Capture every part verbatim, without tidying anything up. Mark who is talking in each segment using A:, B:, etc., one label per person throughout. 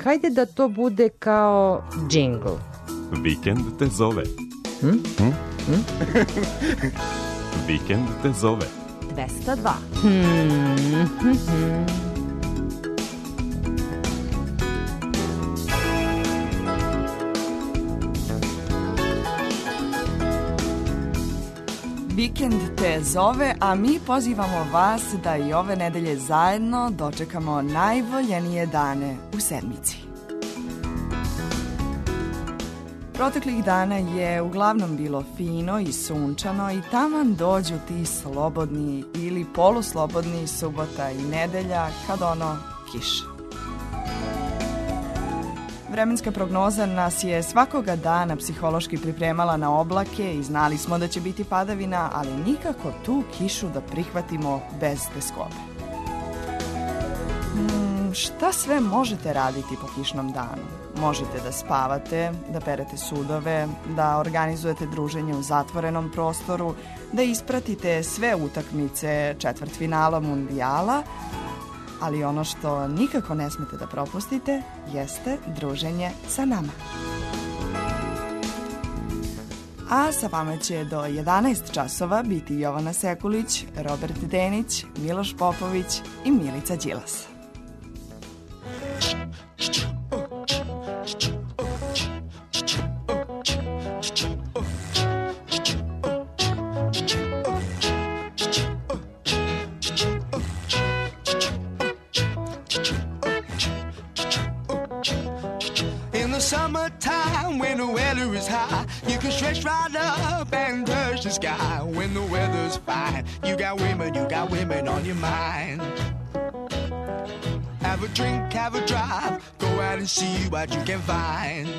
A: hajde da to bude kao džingl.
B: Vikend te zove.
A: Hm?
B: Hm?
A: Hm?
B: Vikend te zove.
C: dvesta dva.
A: Hmm. Hm, hm.
C: Vikend te zove, a mi pozivamo vas da i ove nedelje zajedno dočekamo najvoljenije dane u sedmici. Proteklih dana je uglavnom bilo fino i sunčano i taman dođu ti slobodni ili poluslobodni subota i nedelja kad ono kiša. Vremenska prognoza nas je svakoga dana psihološki pripremala na oblake i znali smo da će biti padavina, ali nikako tu kišu da prihvatimo bez teskobe. Hmm, šta sve možete raditi po kišnom danu? Možete da spavate, da perete sudove, da organizujete druženje u zatvorenom prostoru, da ispratite sve utakmice četvrtfinala mundijala, ali ono što nikako ne smete da propustite jeste druženje sa nama. A sa vama će do jedanaest časova biti Jovana Sekulić, Robert Denić, Miloš Popović i Milica Đilas.
D: Summertime when the weather is high, you can stretch right up and touch the sky. When the weather's fine, you got women, you got women on your mind. Have a drink, have a drive, go out and see what you can find.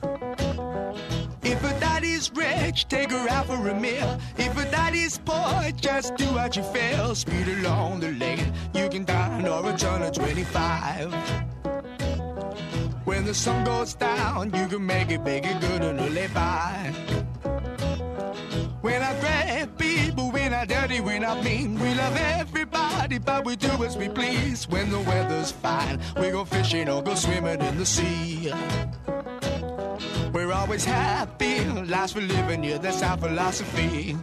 D: If a daddy's rich, take her out for a meal. If a daddy's poor, just do what you feel. Speed along the lane, you can dine or a ton of twenty-five. When the sun goes down, you can make it, make it good and live by. We're not great people, we're not dirty, we're not mean. We love everybody, but we do as we please. When the weather's fine, we go fishing or go swimming in the sea. We're always happy, life's for living, yeah, that's our philosophy.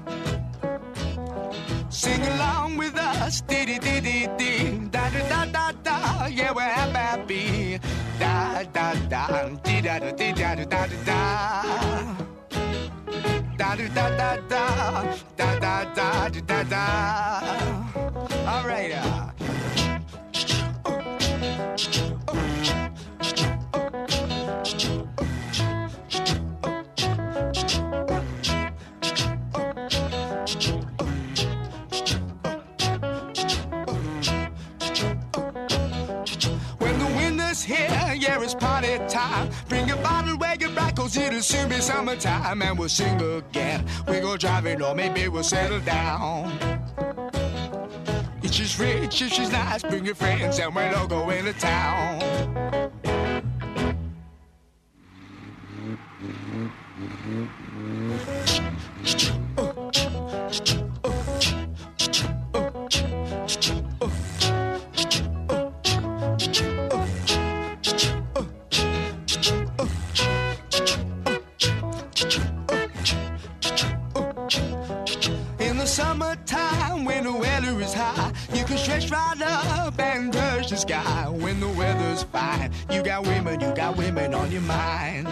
D: Sing along with us, dee dee dee dee dee, da da da da da, yeah, we're happy. Da da da, dee da da dee da da da da. Da da da da da, da da da da da. All right, uh. Here, yeah, it's party time. Bring a bottle where you're back, cause it'll soon be summertime. And we'll sing again. We go driving, or maybe we'll settle down. If she's rich, if she's nice, bring your friends and we'll all go into town. Summertime when the weather is high, you can stretch right up and touch the sky. When the weather's fine, you got women, you got women on your mind.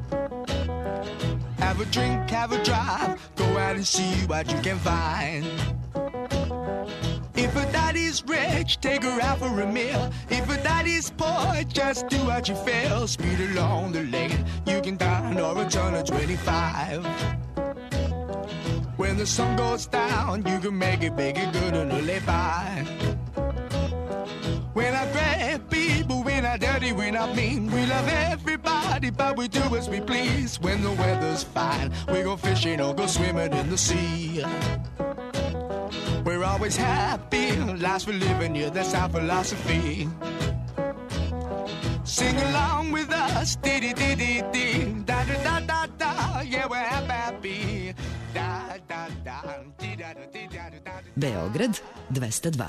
D: Have a drink, have a drive, go out and see what you can find. If a daddy's rich, take her out for a meal. If a daddy's poor, just do what you feel. Speed along the lane, you can dine or a ton of twenty-five. When the sun goes down, you can make it, make it good and live by. We're not great people, we're not dirty, we're not mean. We love everybody, but we do as we please. When the weather's fine, we go fishing or go swimming in the sea. We're always happy, life's for living, yeah, that's our philosophy. Sing along with us, dee dee dee dee dee, da da da da da, yeah, we're happy. Da da da, dee da da dee da da da.
E: Beograd dvesta dva.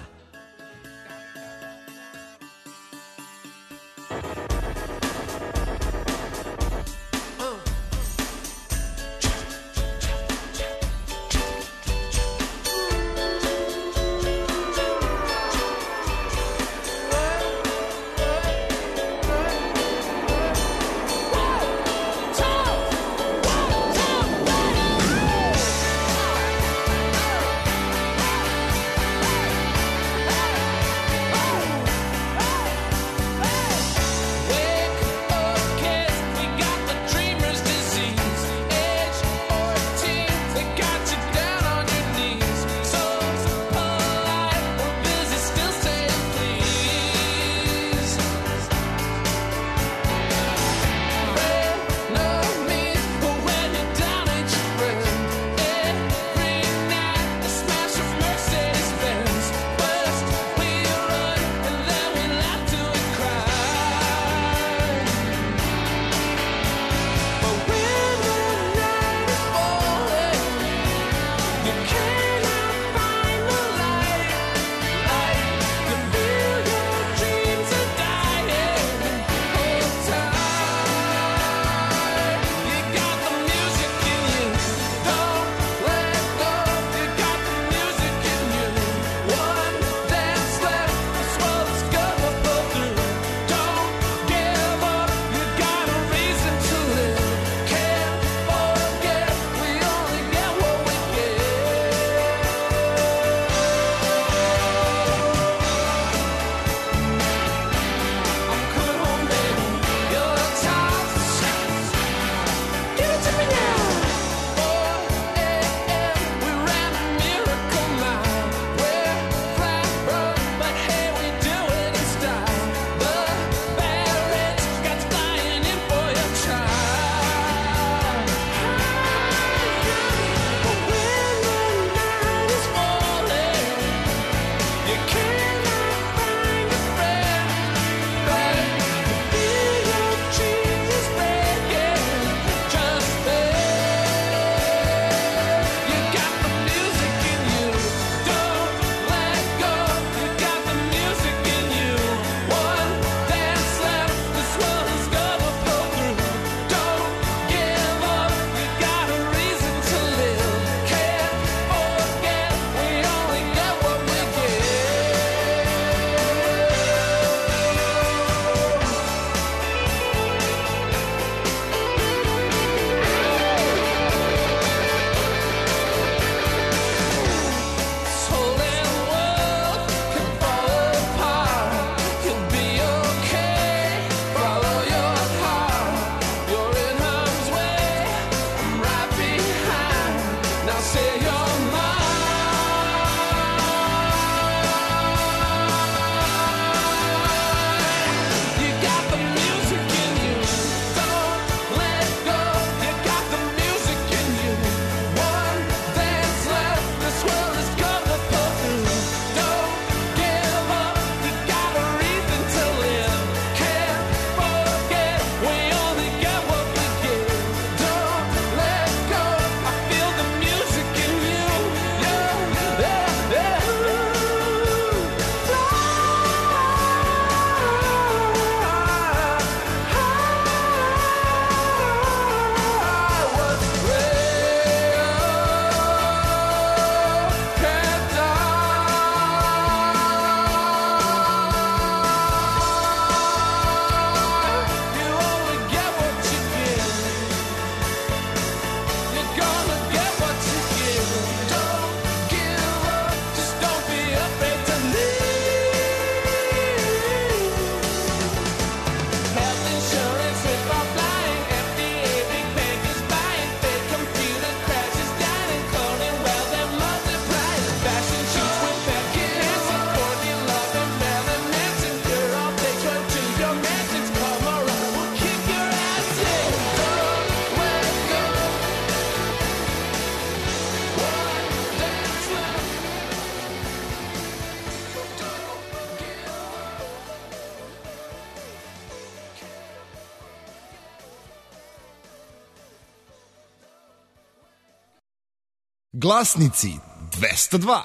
F: Glasnici dvesta dva.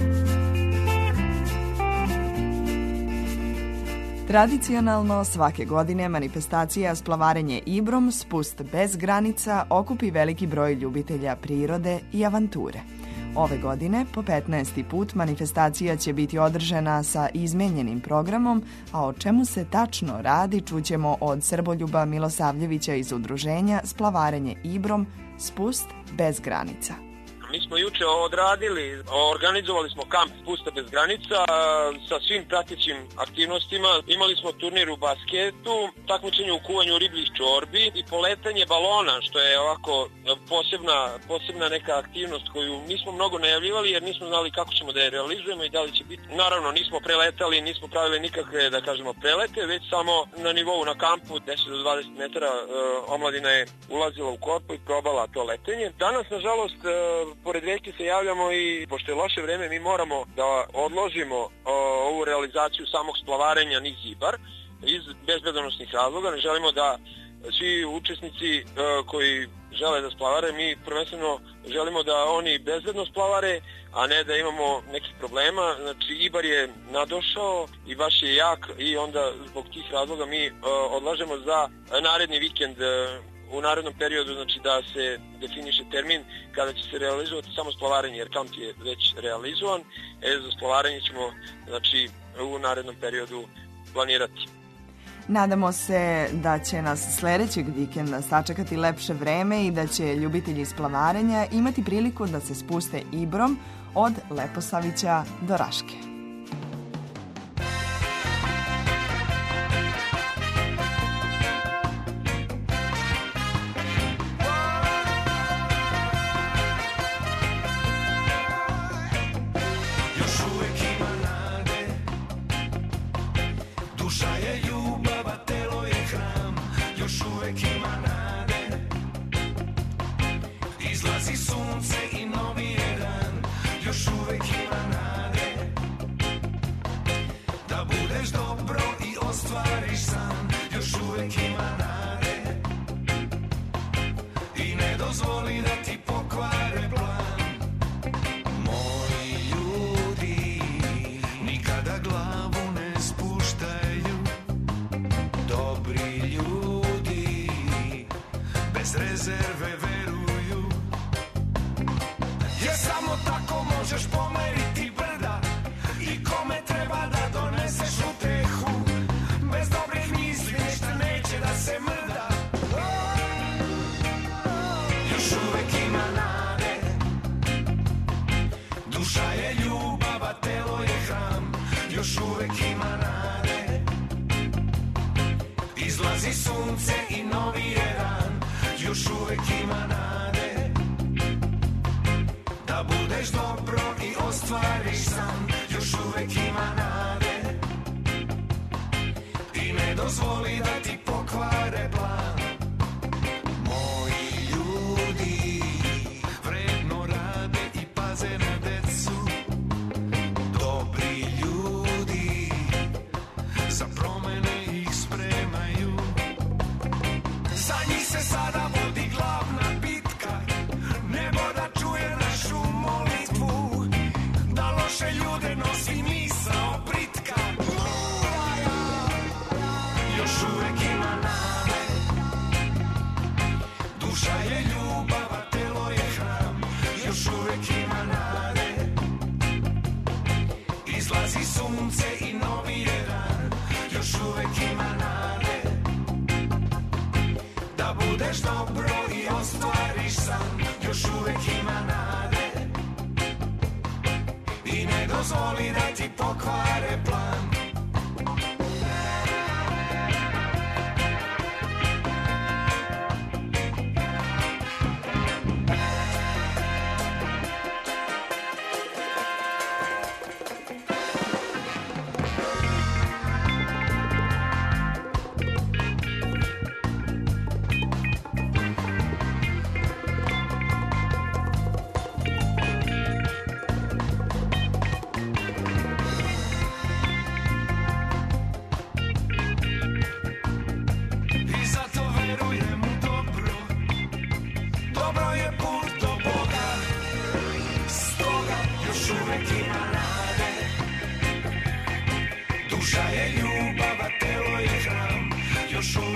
C: Tradicionalno svake godine manifestacija Splavarenje Ibrom, spust bez granica, okupi veliki broj ljubitelja prirode i avanture. Ove godine, po petnaesti put, manifestacija će biti održana sa izmenjenim programom, a o čemu se tačno radi čućemo od Srboljuba Milosavljevića iz udruženja Splavarenje Ibrom, spust bez granica.
G: Mi smo juče odradili, organizovali smo kamp Spusta bez granica sa svim pratećim aktivnostima. Imali smo turnir u basketu, takmičenje u kuvanju ribljih čorbi i poletanje balona, što je ovako posebna, posebna neka aktivnost koju nismo mnogo najavljivali jer nismo znali kako ćemo da je realizujemo i da li će biti. Naravno, nismo preletali, nismo pravili nikakve, da kažemo, prelete, već samo na nivou na kampu deset do dvadeset metara omladina je ulazila u korpu i probala to letenje. Danas, nažalost, pored reke se javljamo i pošto je loše vreme mi moramo da odložimo o, ovu realizaciju samog splavarenja niz Ibar iz bezbedonosnih razloga. Ne želimo da svi učesnici o, koji žele da splavare, mi prvenstveno želimo da oni bezbedno splavare, a ne da imamo nekih problema. Znači Ibar je nadošao i baš je jak i onda zbog tih razloga mi o, odlažemo za naredni vikend u narednom periodu, znači da se definiše termin kada će se realizovati samo splavarenje, jer kamp je već realizovan, e, za splavarenje ćemo, znači, u narednom periodu planirati.
C: Nadamo se da će nas sledećeg vikenda sačekati lepše vreme i da će ljubitelji splavarenja imati priliku da se spuste Ibrom od Leposavića do Raške.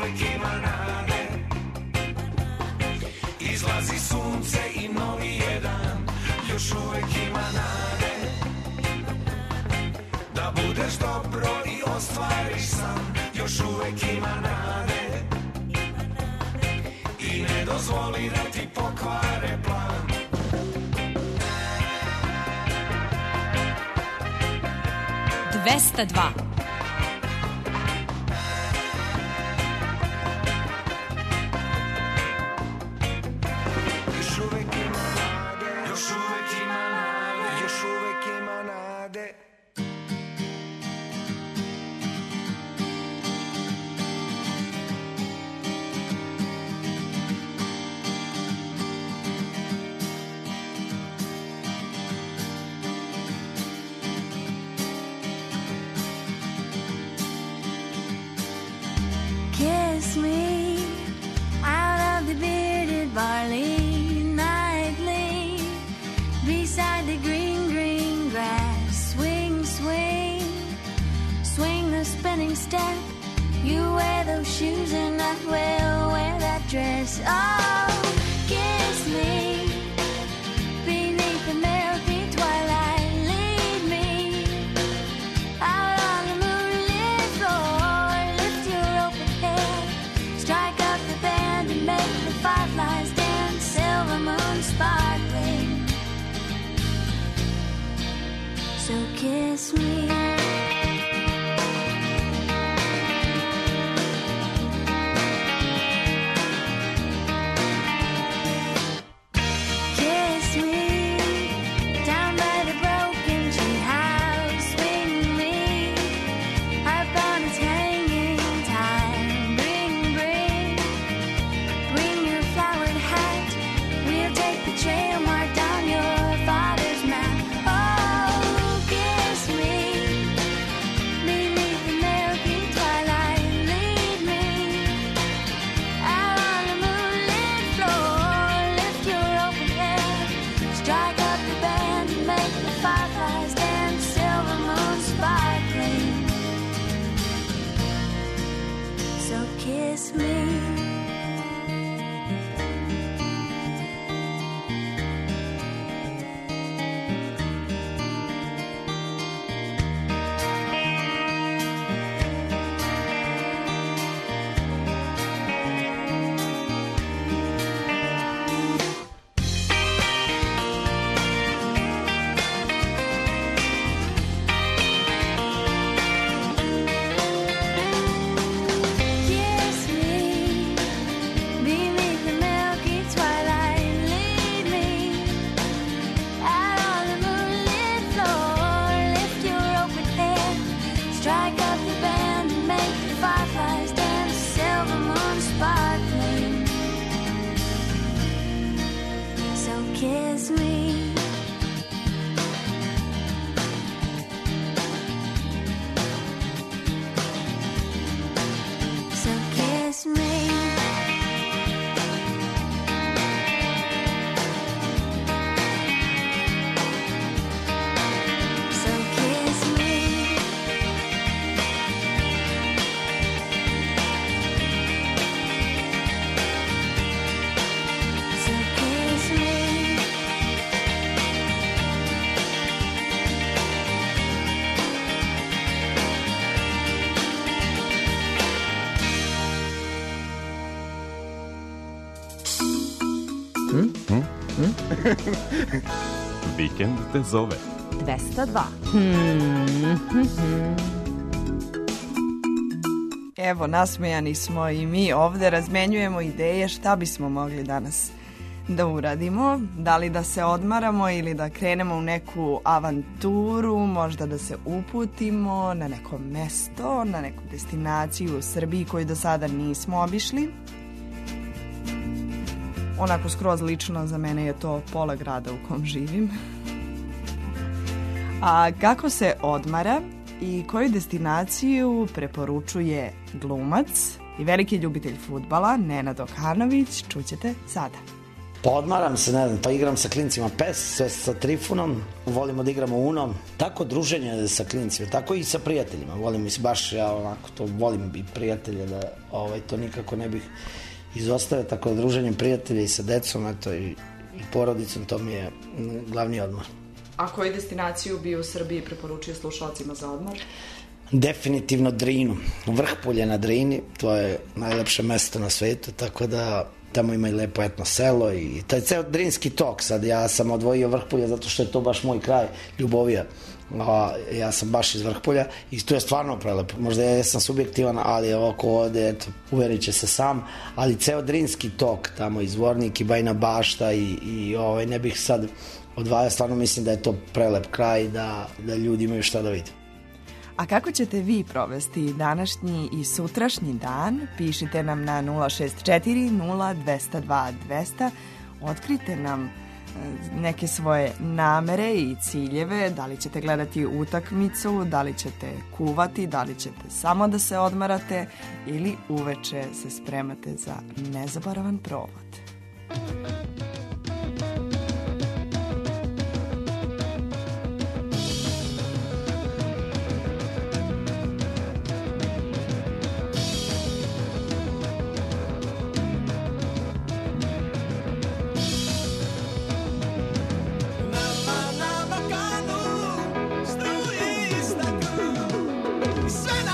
H: uvek ima nade. Izlazi sunce i novi je dan, još uvek ima nade. Da budeš dobro i ostvariš san, još uvek ima nade. I ne dozvoli da ti pokvare plan.
I: dvesta dva.
H: Još uvek ima nade, još uvek ima nade, još uvek ima nade.
J: Kiss me out of the bearded barley nightly, beside the green, green grass. Swing, swing, swing the spinning step. You wear those shoes and I will wear that dress. Oh, kiss me beneath the milky twilight. Lead me out on the moonlit floor. Lift your open head, strike up the band and make the fireflies dance. Silver moon sparkling, so kiss me. Kiss me down by the broken tree house. Swing me up on its hanging time. Bring, bring, bring your flowered hat. We'll take the trail marked on your father's map. Oh, kiss me beneath the milky twilight. Lead me out on the moonlit floor. Lift your open head, strike up the band and make the fireflies dance. Silver moon sparkling, so kiss me. Kiss me beneath the milky twilight. Lead me out on the moonlit floor. Lift your open head, strike up the band and make the fireflies dance. Silver moon sparkling, so kiss me. So kiss me. So kiss me. So kiss me.
B: Vikend te zove.
A: dvesta dva.
C: Evo, nasmejani smo i mi ovde razmenjujemo ideje šta bismo mogli danas da uradimo. Da li da se odmaramo ili da krenemo u neku avanturu, možda da se uputimo na neko mesto, na neku destinaciju u Srbiji koju do sada nismo obišli. Onako skroz lično za mene je to pola grada u kom živim. A kako se odmara i koju destinaciju preporučuje glumac i veliki ljubitelj fudbala Nenad Okanović, čućete sada.
K: Pa odmaram se, ne znam, pa igram sa klincima pes, sve sa Trifunom, volimo da igramo Uno, tako druženje sa klincima, tako i sa prijateljima, volim, mislim, baš ja onako to volim i prijatelje, da ovaj, to nikako ne bih izostavio, tako da druženjem prijatelja i sa decom, eto, i, i porodicom, to mi je glavni odmor.
C: A koju destinaciju bi u Srbiji preporučio slušalcima za odmor?
K: Definitivno Drinu, Vrhpolje na Drini, to je najlepše mesto na svetu, tako da tamo ima i lepo etno selo i taj ceo Drinski tok. Sad ja sam odvojio Vrhpolje zato što je to baš moj kraj, Ljubovija. A, ja sam baš iz Vrhpolja i to je stvarno prelepo. Možda ja sam subjektivan, ali ovako ovde, eto, uverit će se sam, ali ceo Drinski tok, tamo i Zvornik i Bajna Bašta i, i ovaj, ne bih sad odvajao, stvarno mislim da je to prelep kraj, da, da ljudi imaju šta da vide.
C: A kako ćete vi provesti današnji i sutrašnji dan? Pišite nam na nula šest četiri nula dva zero dva dva zero zero. Otkrite nam neke svoje namere i ciljeve. Da li ćete gledati utakmicu, da li ćete kuvati, da li ćete samo da se odmarate ili uveče se spremate za nezaboravan provod.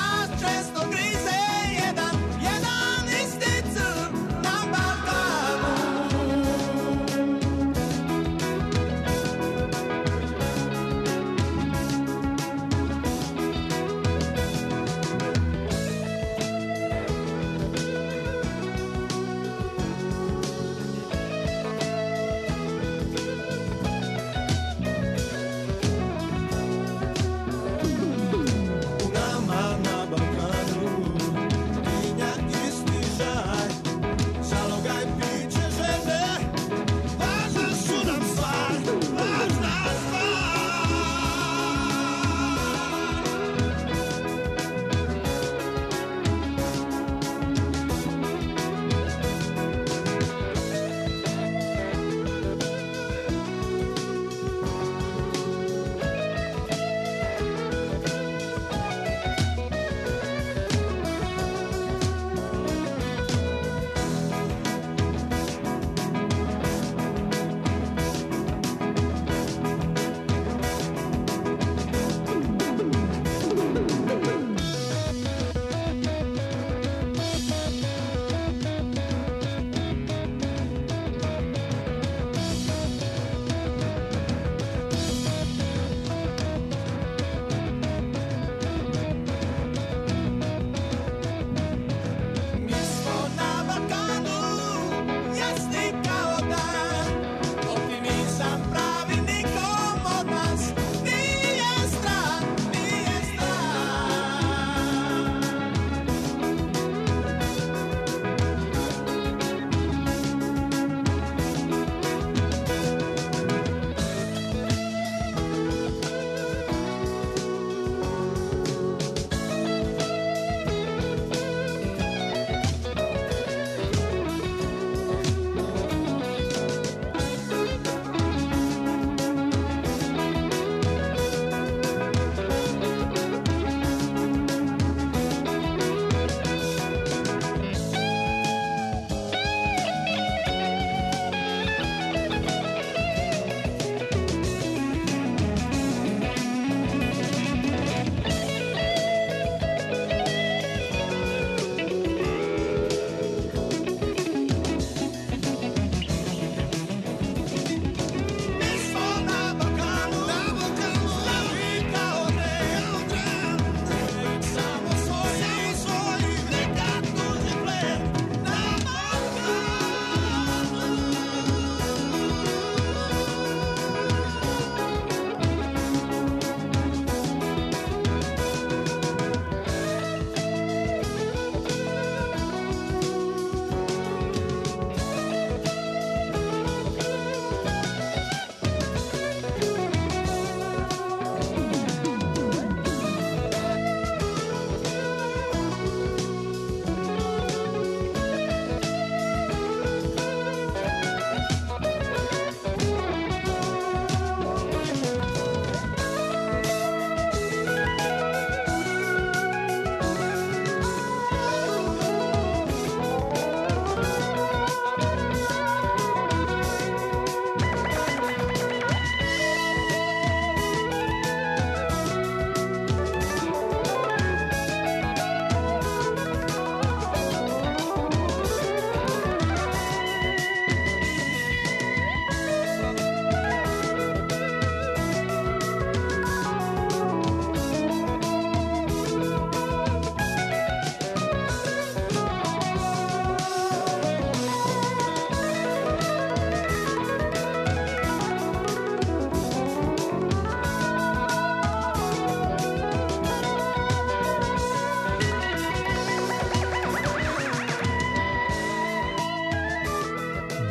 D: Sve nas često grize jedan, jedan isti crn na Balkanu.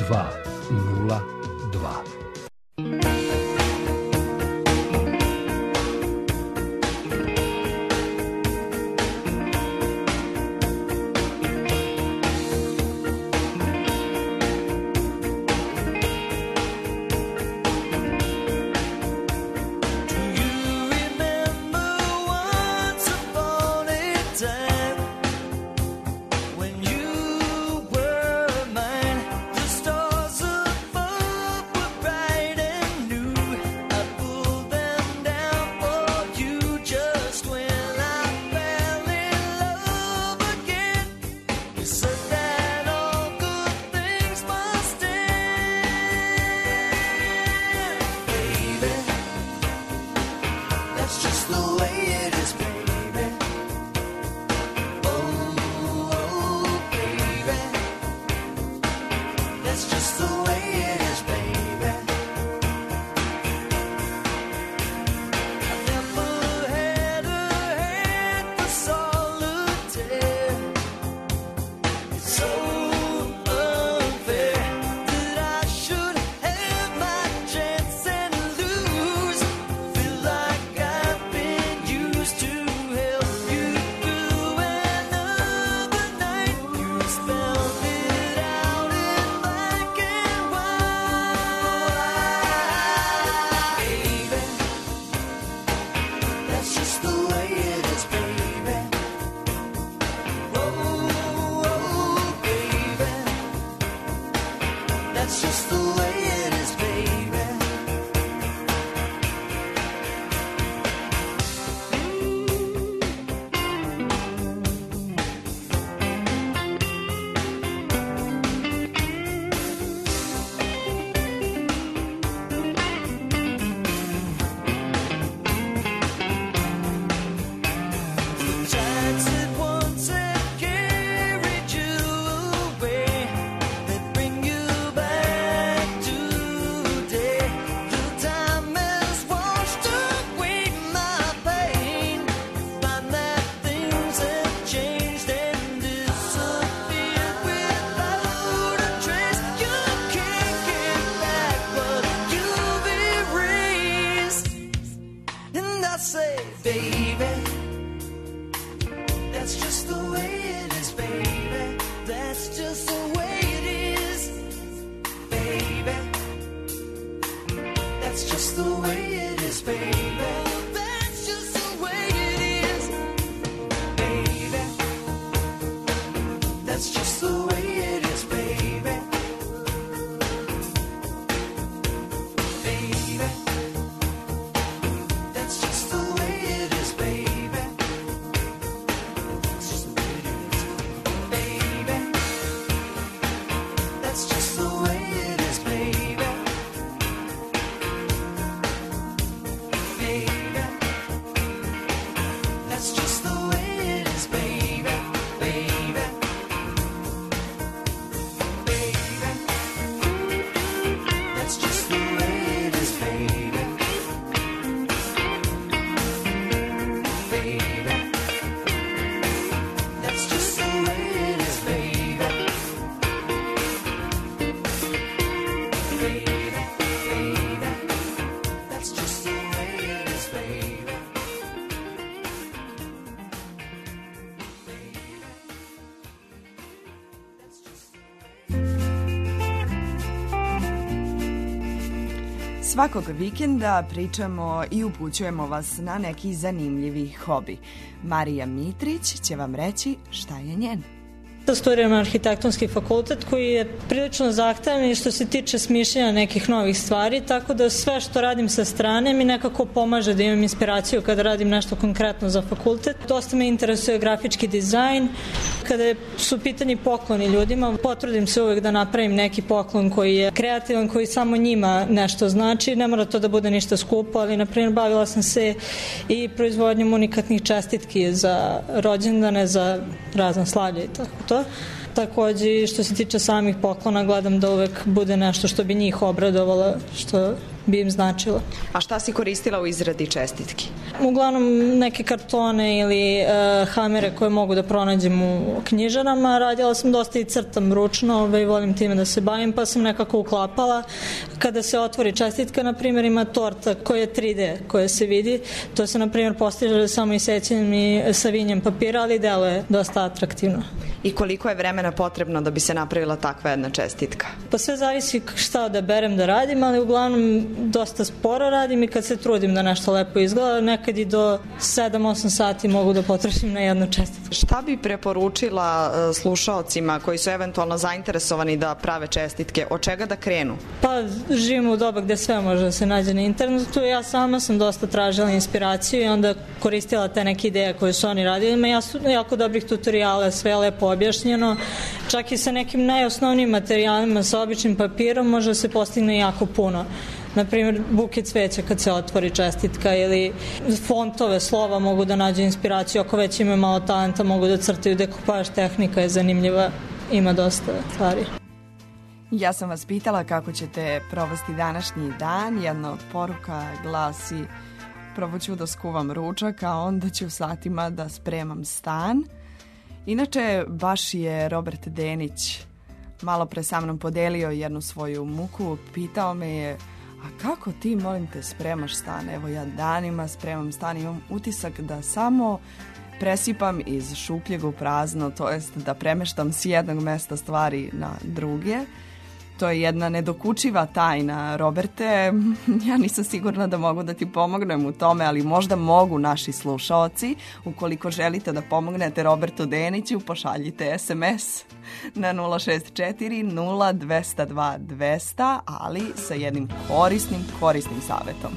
L: dva nula dva.
C: Svakog vikenda pričamo i upućujemo vas na neki zanimljivi hobi. Marija Mitrić će vam reći šta je njen.
M: Studiram arhitektonski fakultet koji je prilično zahtevan i što se tiče smišljanja nekih novih stvari, tako da sve što radim sa strane mi nekako pomaže da imam inspiraciju kada radim nešto konkretno za fakultet. Dosta me interesuje grafički dizajn. Kada su pitani pokloni ljudima, potrudim se uvek da napravim neki poklon koji je kreativan, koji samo njima nešto znači. Ne mora to da bude ništa skupo, ali na primjer bavila sam se i proizvodnjom unikatnih čestitki za rođendane, za razna slavlja i tako to. Takođe, što se tiče samih poklona, gledam da uvek bude nešto što bi njih obradovalo, što bi im značilo.
N: A šta si koristila u izradi čestitki?
M: Uglavnom neke kartone ili uh, hamere koje mogu da pronađem u knjižarama. Radila sam dosta i crtam ručno, ovaj, volim time da se bavim, pa sam nekako uklapala. Kada se otvori čestitka, na primjer, ima torta koja je tri D, koja se vidi. To se, na primjer, postiže samo i sećanjem i savinjem papira, ali delo je dosta atraktivno.
N: I koliko je vremena potrebno da bi se napravila takva jedna čestitka?
M: Pa sve zavisi šta odaberem da radim, ali uglavnom dosta sporo radim i kad se trudim da nešto lepo izgleda, nekad i do sedam osam sati mogu da potrošim na jednu čestitku.
N: Šta bi preporučila slušaocima koji su eventualno zainteresovani da prave čestitke? Od čega da krenu?
M: Pa živimo u doba gde sve može da se nađe na internetu. Ja sama sam dosta tražila inspiraciju i onda koristila te neke ideje koje su oni radili. Ima jako dobrih tutoriala, sve je lepo objašnjeno. Čak i sa nekim najosnovnijim materijalima, sa običnim papirom može da se postigne jako puno. Naprimjer, buket cveća kad se otvori čestitka ili fontove slova mogu da nađu inspiraciju. Ako već imaju malo talenta mogu da crtaju, dekupaž tehnika je zanimljiva, ima dosta stvari.
C: Ja sam vas pitala kako ćete provesti današnji dan. Jedna od poruka glasi: prvo ću da skuvam ručak, a onda ću satima da spremam stan. Inače, baš je Robert Denić malo pre sa mnom podelio jednu svoju muku. Pitao me je: a kako ti, molim te, spremaš stan? Evo, ja danima spremam stan, imam utisak da samo presipam iz šupljeg u prazno, to jest da premeštam s jednog mesta stvari na druge. To je jedna nedokučiva tajna, Roberte. Ja nisam sigurna da mogu da ti pomognem u tome, ali možda mogu naši slušaoci. Ukoliko želite da pomognete Robertu Deniću, pošaljite es em es na nula šest četiri nula dva zero dva dva zero zero, ali sa jednim korisnim, korisnim savjetom.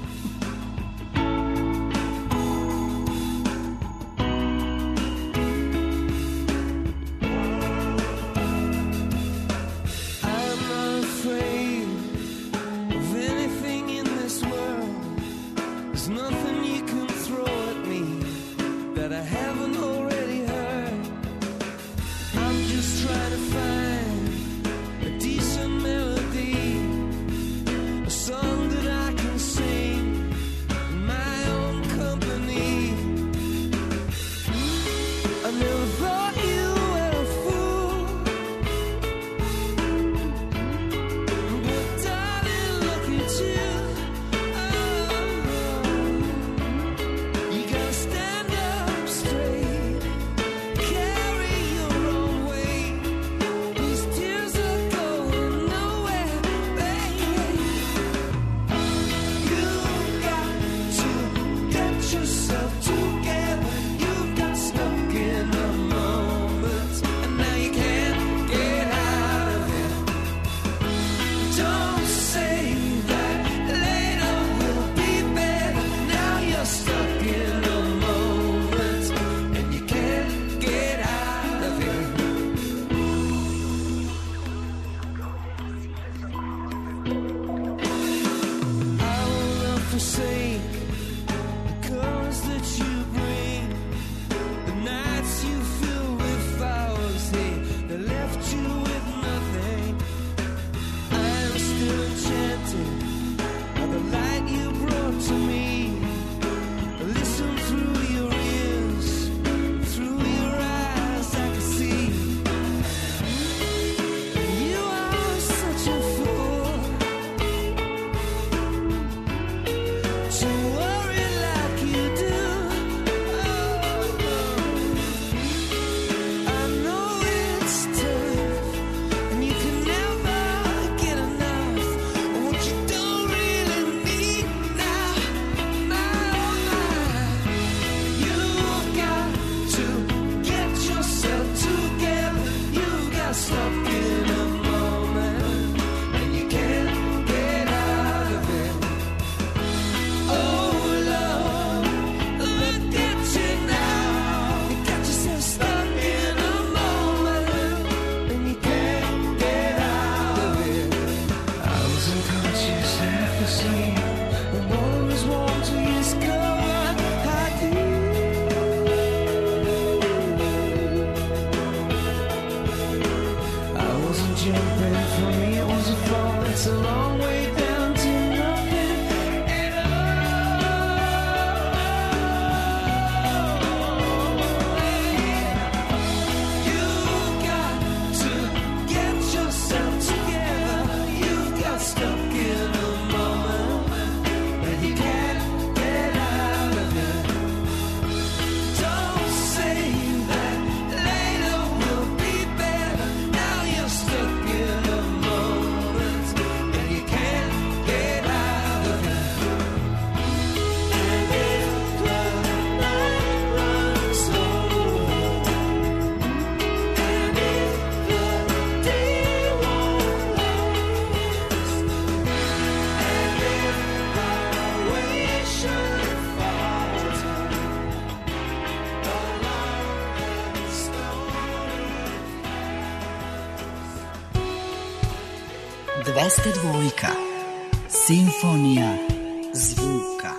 H: jumping for me, it was a fall. It's a long way down to nothing.
E: dvesta dva. Simfonija zvuka.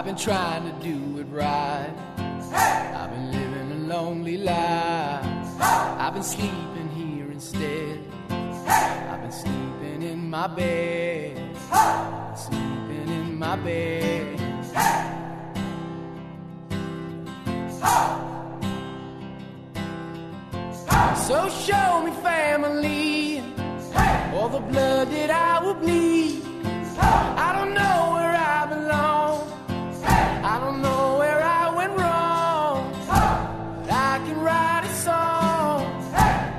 O: been trying to do it right. Hey! I've been living a lonely life. Hey! I've been sleeping here instead. Hey! I've been sleeping in my bed. Hey! Sleeping in my bed. Hey! So show me family, hey! All the blood that I will bleed. Hey! I don't know where I belong. Hey! I don't know where I went wrong. Hey! But I can write a song. Hey!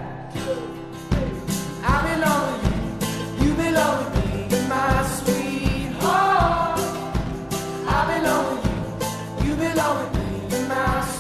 O: I belong with you, you belong with me, you're my sweetheart. I belong with you, you belong with me, you're my sweetheart.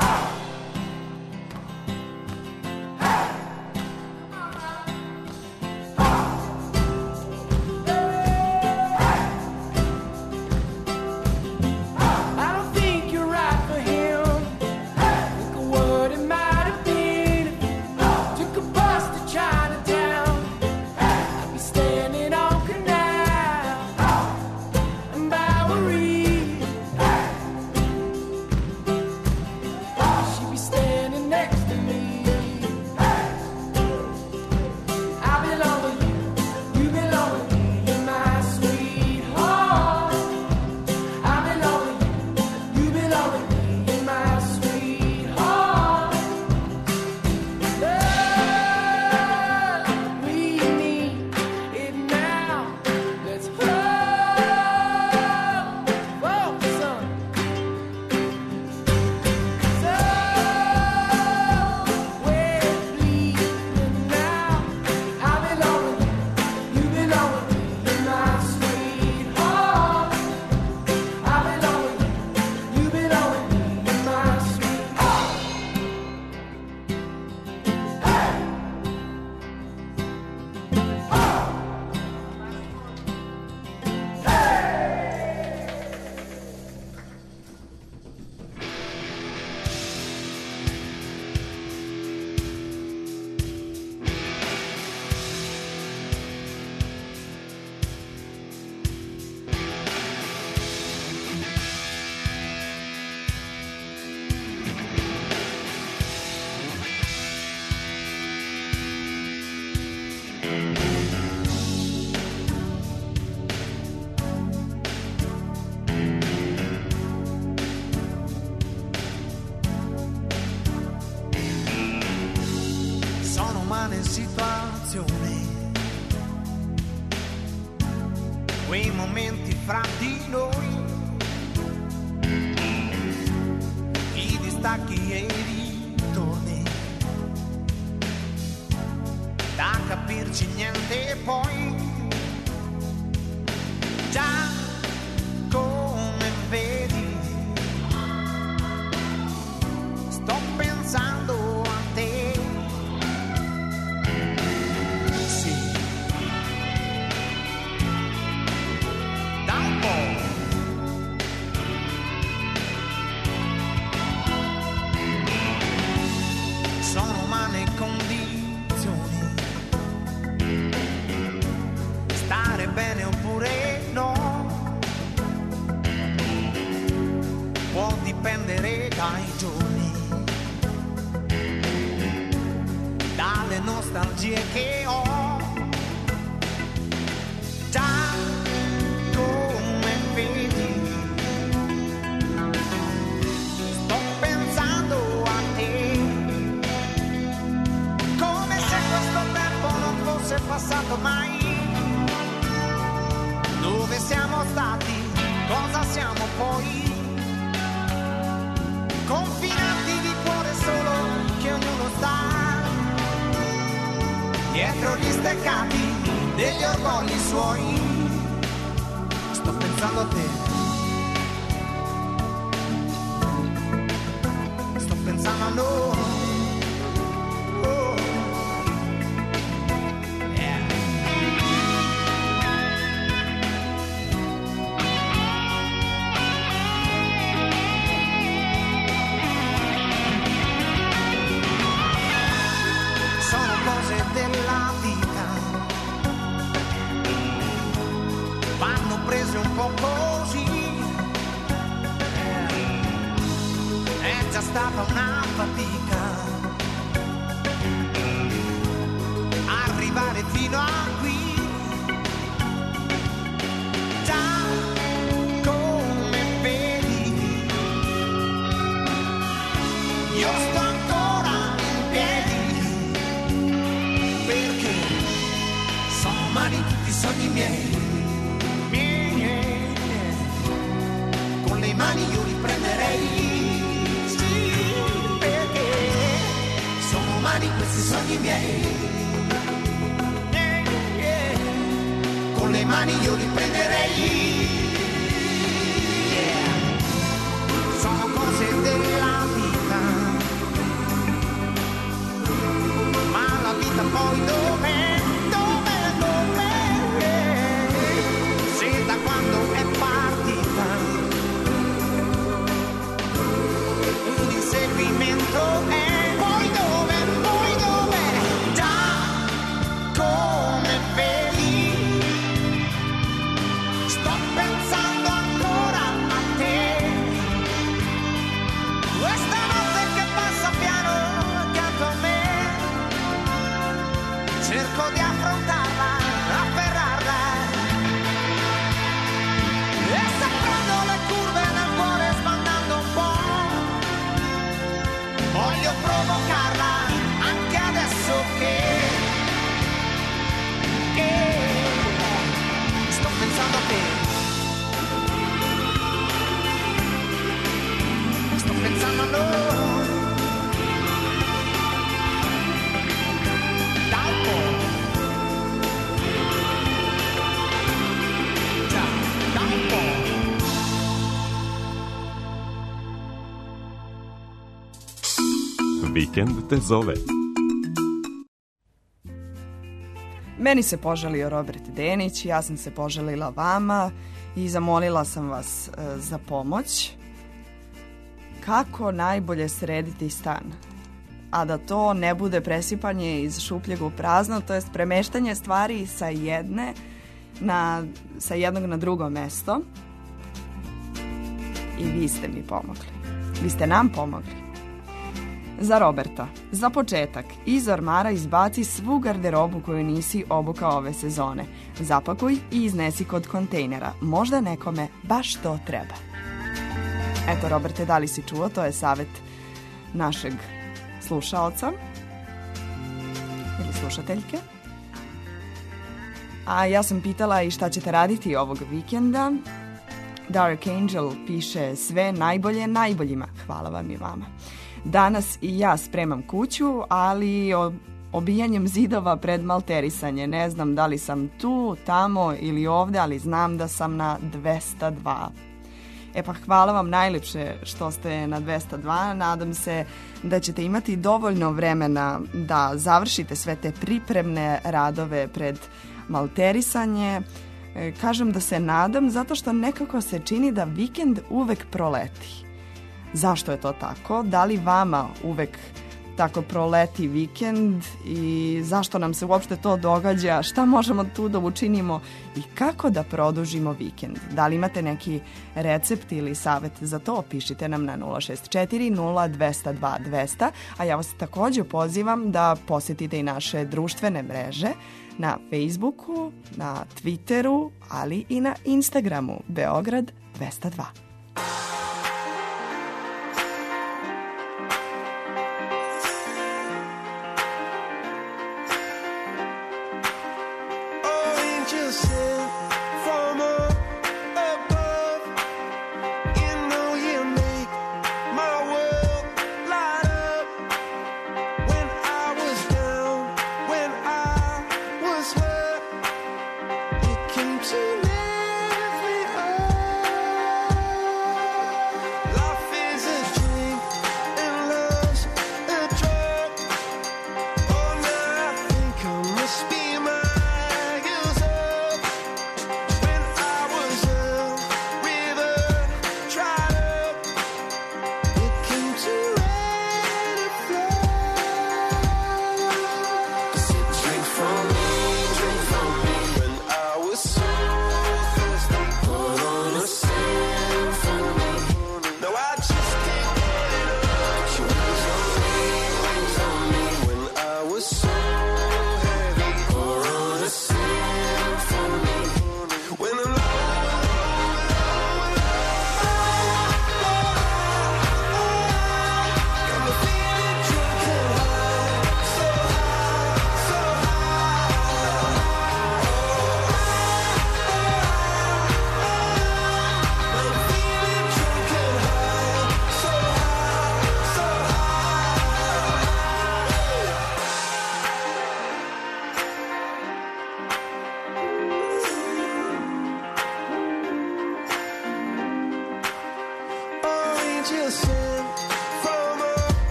H: Quei momenti fra di noi, i distacchi e i ritorni, da capirci niente poi, già come vedi, sto pensando a te. Sono umane condizioni, stare bene oppure no, può dipendere dai giorni, dalle nostalgie che ho, già come vedi, sto pensando a te. È passato mai, dove siamo stati, cosa siamo poi, confinati di cuore solo che ognuno sta, dietro gli steccati degli orgogli suoi, sto pensando a te, sto pensando a noi. Della vita vanno prese un po' così, stata una fatica arrivare fino a qui. Già come vedi io sto ancora in piedi, perché sono umani tutti i sogni miei. Con le mani io li prenderei, sì, perché sono umani questi sogni miei. Con le mani io li prenderei, yeah. Sono cose della vita, ma la vita poi dov'è, dov'è, dov'è? Se da quando è partita un inseguimento è, poi dov'è, poi dov'è? Già come vedi sto pensando ancora a te. Questa notte che passa piano accanto a me, cerco di affrontarla, afferrarla, e se prendo le curve nel cuore sbandando un po', voglio provocarla anche adesso che, che sto pensando a te. Sto pensando a loro. Da un po'. Già, da un po'.
B: Vikend te zove.
C: Meni se poželio Robert Denić, ja sam se poželila vama i zamolila sam vas e, za pomoć. Kako najbolje srediti stan? A da to ne bude presipanje iz šupljeg u prazno, to jest premeštanje stvari sa jedne na, sa jednog na drugo mesto. I vi ste mi pomogli. Vi ste nam pomogli. Za Roberta, za početak, iz ormara izbaci svu garderobu koju nisi obukao ove sezone. Zapakuj i iznesi kod kontejnera. Možda nekome baš to treba. Eto, Roberte, da li si čuo? To je savjet našeg slušaoca ili slušateljke. A ja sam pitala i šta ćete raditi ovog vikenda. Dark Angel piše sve najbolje najboljima. Hvala vam i vama. Danas i ja spremam kuću, ali obijanjem zidova pred malterisanje. Ne znam da li sam tu, tamo ili ovde, ali znam da sam na dvesta dva. E pa hvala vam najlepše što ste na dvesta dva. Nadam se da ćete imati dovoljno vremena da završite sve te pripremne radove pred malterisanje. E, kažem da se nadam zato što nekako se čini da vikend uvek proleti. Zašto je to tako? Da li vama uvek tako proleti vikend i zašto nam se uopšte to događa? Šta možemo tu da učinimo i kako da produžimo vikend? Da li imate neki recept ili savjet za to? Pišite nam na nula šest četiri nula dvesta dva dvesta, a ja vas također pozivam da posjetite i naše društvene mreže na Facebooku, na Twitteru, ali i na Instagramu Beograd dvesta dva.
H: To lift me up.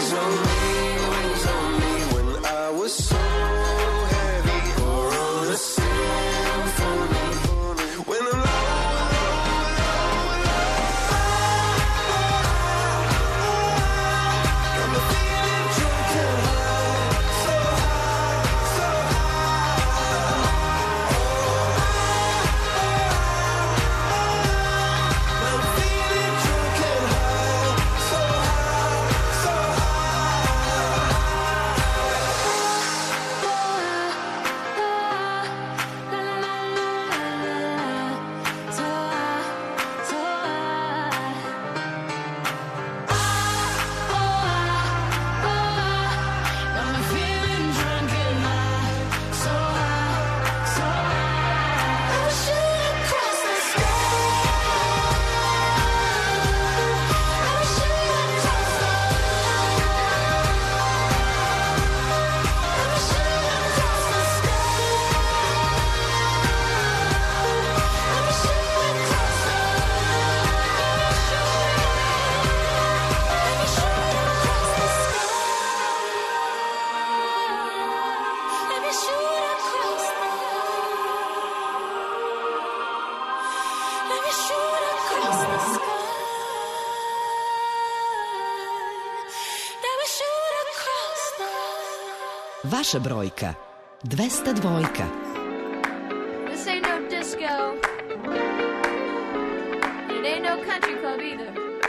P: wings on me, wings on me. When I was so heavy, pour on a symphony. When I'm low,
Q: Vaša brojka dvesta dvojka.
J: This ain't no disco. It ain't no country club either.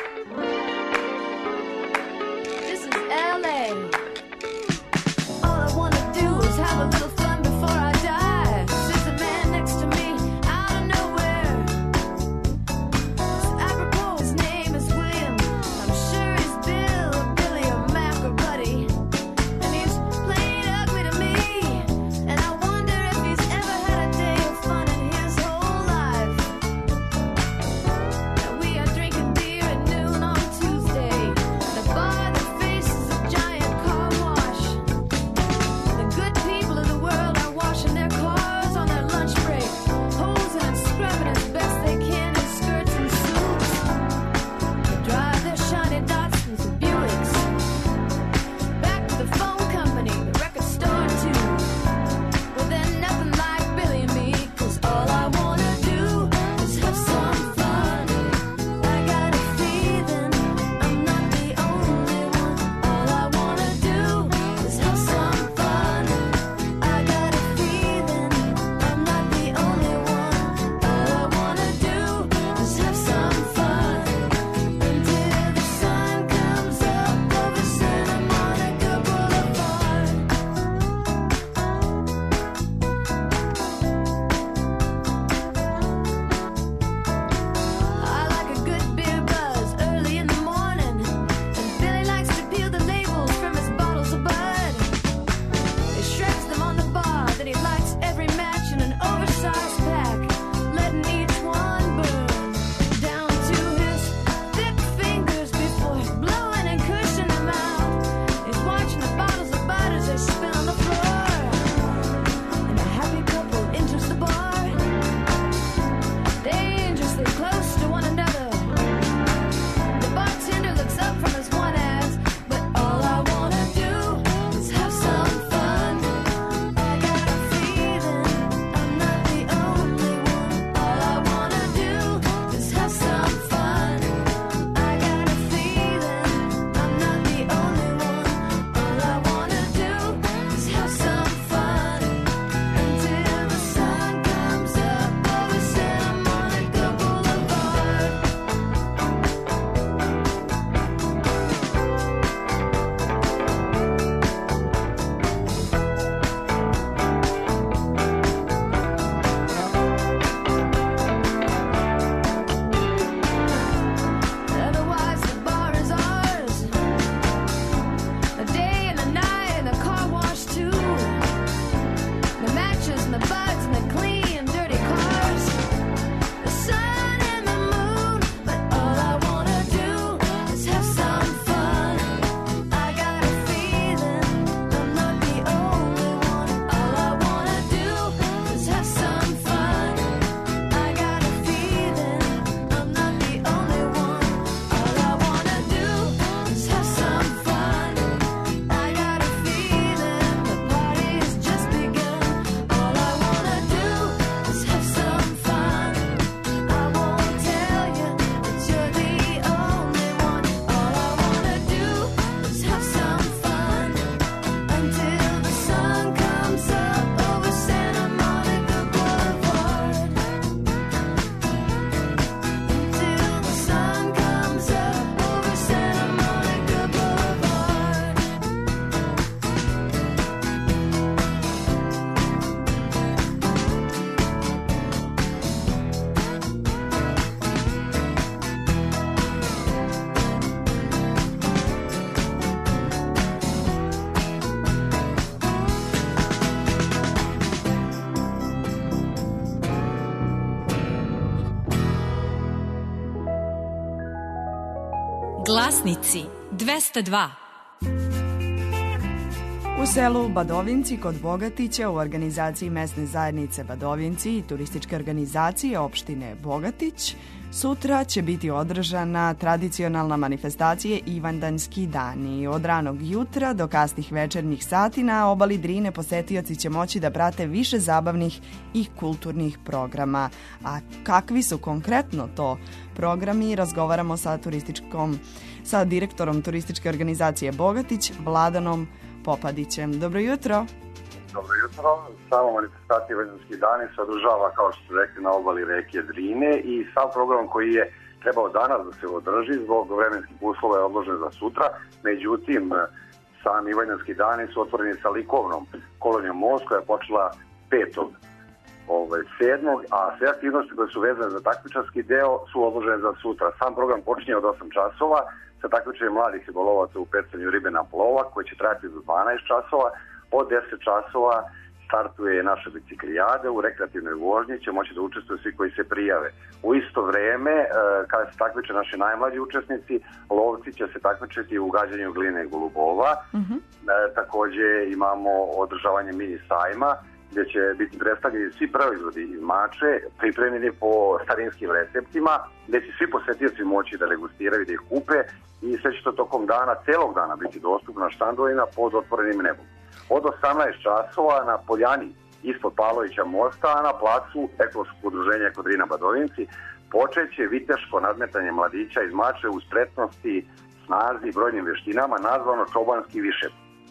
J: This is L A. All I wanna do is have a little fun before I die. There's a man next to me out of nowhere. So apropos, his name is William. I'm sure he's Bill or Billy or Mac or Buddy. And he's playing ugly to me. And I wonder if he's ever had a day of fun in his whole life. Now we are drinking beer at noon on Tuesday. The bar that faces a giant car wash. The good people of the world
I: Glasnici dvesta dva.
C: U selu Badovinci kod Bogatića u organizaciji mesne zajednice Badovinci i turističke organizacije opštine Bogatić sutra će biti održana tradicionalna manifestacija Ivandanjski dani. Od ranog jutra do kasnih večernjih sati na obali Drine posetioci će moći da prate više zabavnih i kulturnih programa. A kakvi su konkretno to programi, razgovaramo sa turističkom, sa direktorom turističke organizacije Bogatić, Vladanom Popadićem. Dobro jutro.
R: Dobro jutro. Samo manifestacija Ivandanjski dani se održava, kao što ste rekli, na obali reke Drine i sav program koji je trebao danas da se održi zbog vremenskih uslova je odložen za sutra. Međutim, sami Ivandanjski dani su otvoreni sa likovnom kolonijom Most koja je počela petog Ovaj, sedmog, a sve aktivnosti koje su vezane za takmičarski deo su odložene za sutra. Sam program počinje od osam časova sa takmičenjem mladih ribolovaca u pecanju ribe na plova koji će trajati do dvanaest časova. Od deset časova startuje naša biciklijada, u rekreativnoj vožnji će moći da učestvuju svi koji se prijave. U isto vreme, kada se takmiče naši najmlađi učesnici, lovci će se takmičiti u gađanju gline i golubova. Mm-hmm. E, takođe imamo održavanje mini sajma, gdje će biti predstavljeni svi proizvodi iz Mače, pripremljeni po starinskim receptima, gdje će svi posetioci moći da degustiraju, da ih kupe i sve će to tokom dana, celog dana biti dostupno na štandovima pod otvorenim nebom. Od osamnaest časova na poljani ispod Pavlovića mosta, a na placu ekološkog udruženja Kodrina Badovinci počeće viteško nadmetanje mladića iz Mače uz spretnosti, snazi i brojnim veštinama nazvano čobanski višet.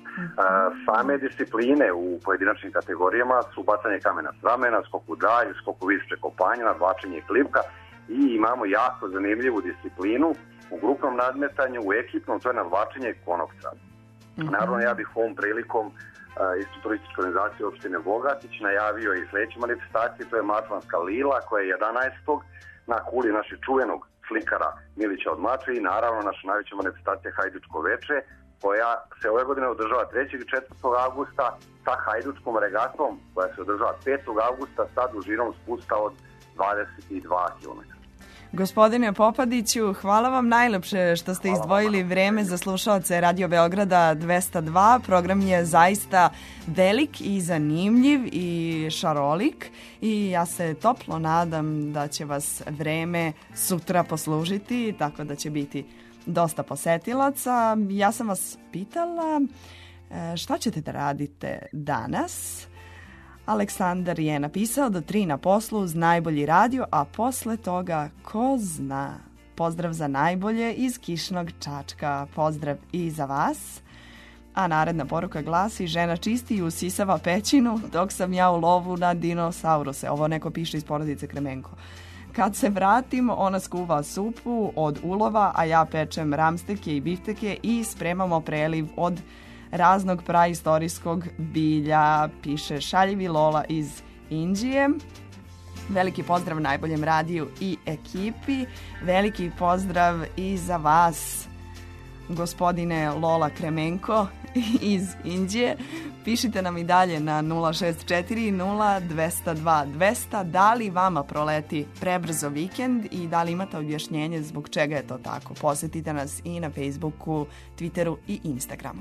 R: Same discipline u pojedinačnim kategorijama su bacanje kamena s ramena, skok u dalj, skok u vis preko panja, nadvlačenje klipka i imamo jako zanimljivu disciplinu u grupnom nadmetanju, u ekipnom, to je nadvlačenje konopca. Mm-hmm. Naravno, ja bih ovom prilikom uh, isto turističke organizacije opštine Bogatić najavio i sledeće manifestacije, to je Mačvanska lila koja je jedanaestog na kuli našeg čuvenog slikara Milića od Mače i naravno naša najveća manifestacija Hajdučko veče koja se ove godine održava trećeg i četvrtog avgusta sa hajdučkom regatom koja se održava petog avgusta sa dužinom spusta od dvadeset dva kilometra.
C: Gospodine Popadiću, hvala vam najlepše što ste izdvojili vreme za slušaoce Radio Beograda dvesta dva. Program je zaista velik i zanimljiv i šarolik i ja se toplo nadam da će vas vreme sutra poslužiti, tako da će biti dosta posetilaca. Ja sam vas pitala šta ćete da radite danas. Aleksandar je napisao do tri na poslu uz najbolji radio, a posle toga ko zna. Pozdrav za najbolje iz Kišnog Čačka. Pozdrav i za vas. A naredna poruka glasi: žena čisti i usisava pećinu dok sam ja u lovu na dinosauruse. Ovo neko piše iz porodice Kremenko. Kad se vratim, ona skuva supu od ulova, a ja pečem ramsteke i bifteke i spremamo preliv od raznog praistorijskog bilja, piše šaljivi Lola iz Inđije. Veliki pozdrav najboljem radiju i ekipi. Veliki pozdrav i za vas, gospodine Lola Kremenko iz Inđije. Pišite nam i dalje na nula šest četiri nula dvesta dva dvesta da li vama proleti prebrzo vikend i da li imate objašnjenje zbog čega je to tako. Posetite nas i na Facebooku, Twitteru i Instagramu.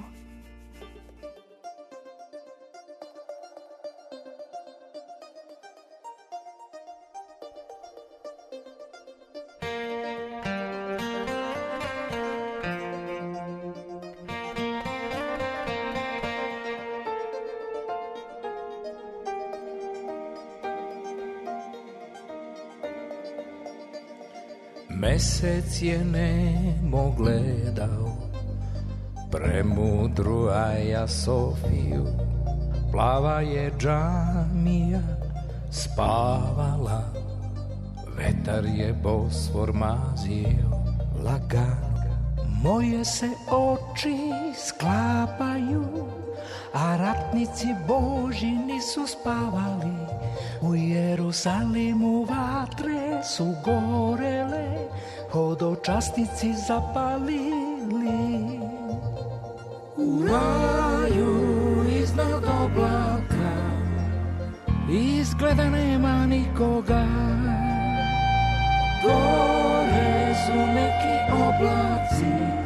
S: Mesec je nemo gledao premudru Aja Sofiju, plava je džamija spavala, vetar je Bosfor mazio lagano. Moje se oči sklapaju, a ratnici Boži nisu spavali. U Jerusalimu vatre su gorele, hodočasnici zapalili. U raju iznad oblaka izgleda nema nikoga. Gore su neki oblaci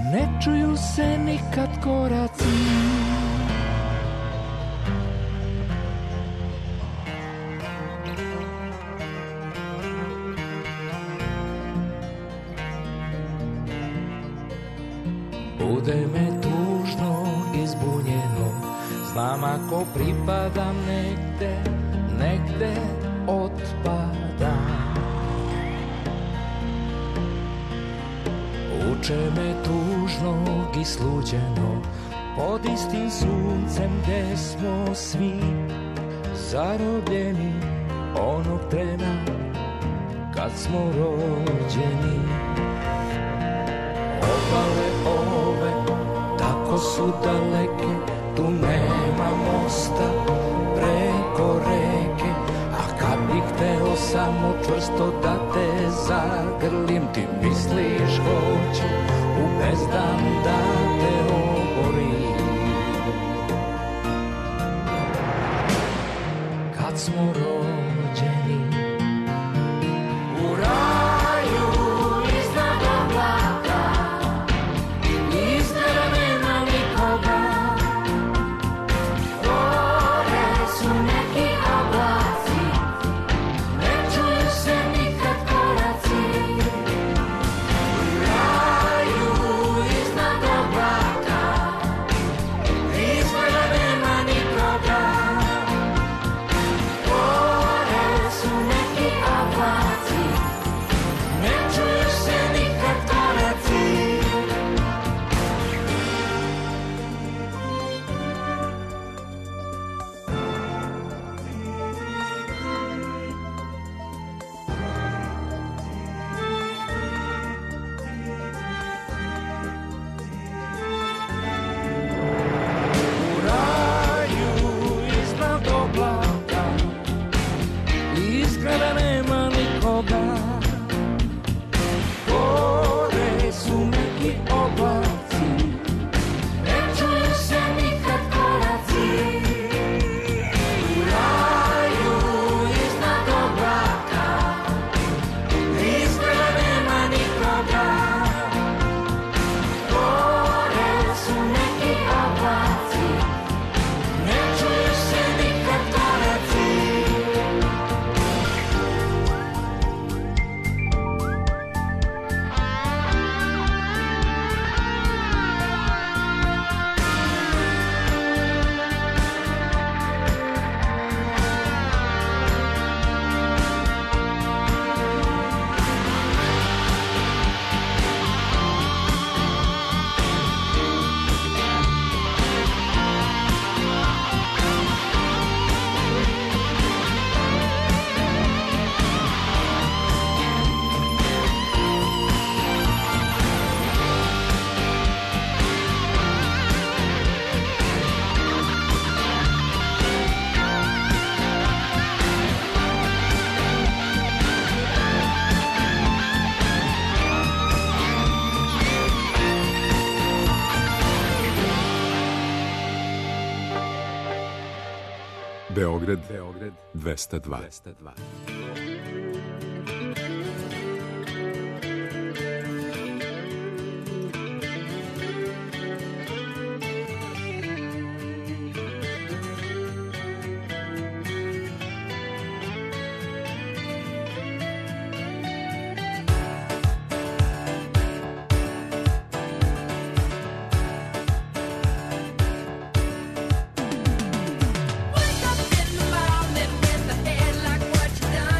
S: ne čuju se nikad koraci. Bude me tužno i zbunjeno, znam ako pripadam negde, negde otpadam. Uče me tužnog i sluđeno, pod istim suncem gde smo svi zarobljeni onog trena kad smo rođeni. Obale ove tako su daleke, tu nema mosta preko reke, a kad bih hteo samo čvrsto da te zagrlim, ti misliš hoću u bezdan da te oborim. Kad smo rođeni u raju iznad oblaka, izgleda nema nikoga. Gore su neki oblaci, ne čuju se nikad koraci. U raju iznad oblaka, izgleda nema nikoga. Gore su neki oblaci, ne čuju se nikad koraci. U raju iznad oblaka, izgleda nema nikoga. Gore su neki oblaci, ne čuju se nikad koraci. U raju iznad oblaka, izgleda nema nikoga. Gore su neki oblaci, ne čuju se nikad koraci.
B: Beograd, Beograd dvesta dva.
O: Wake up in the morning with the head like what you done.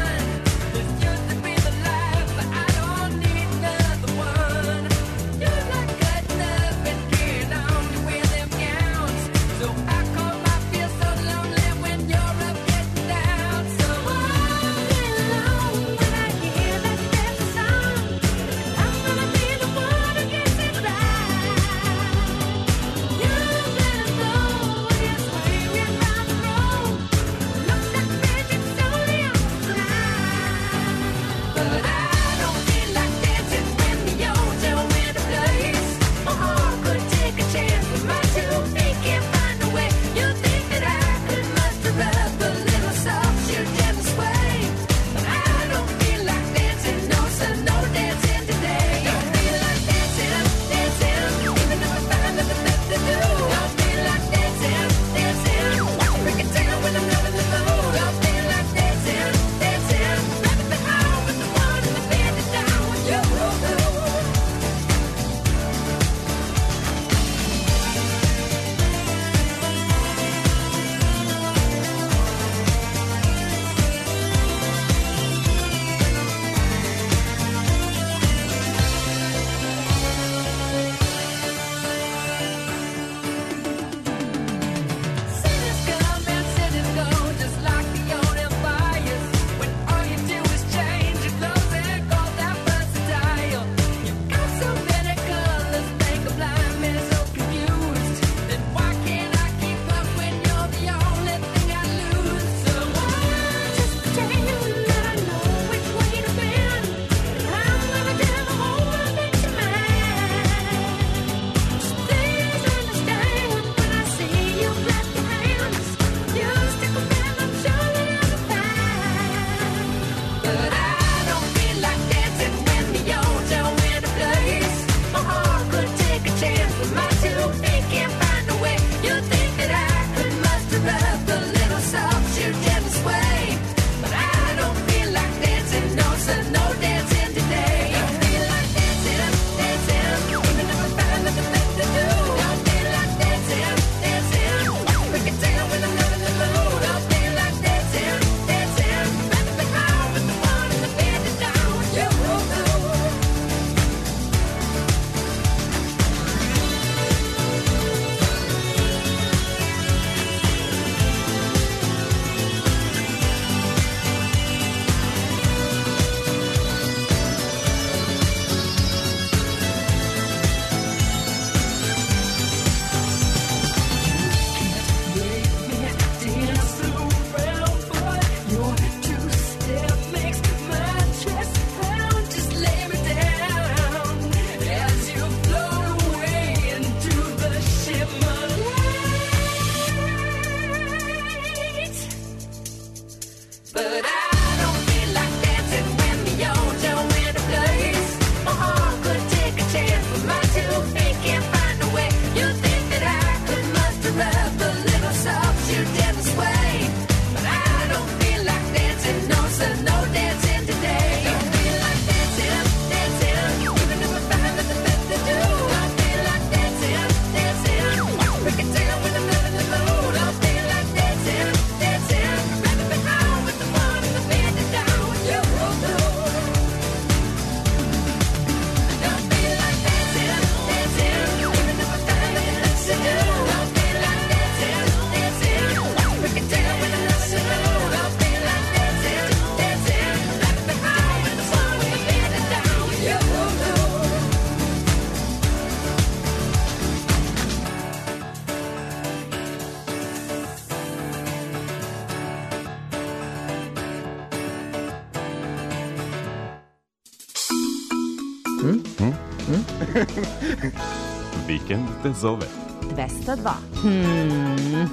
B: Vikend te zove.
A: dvesta dva. Hmm.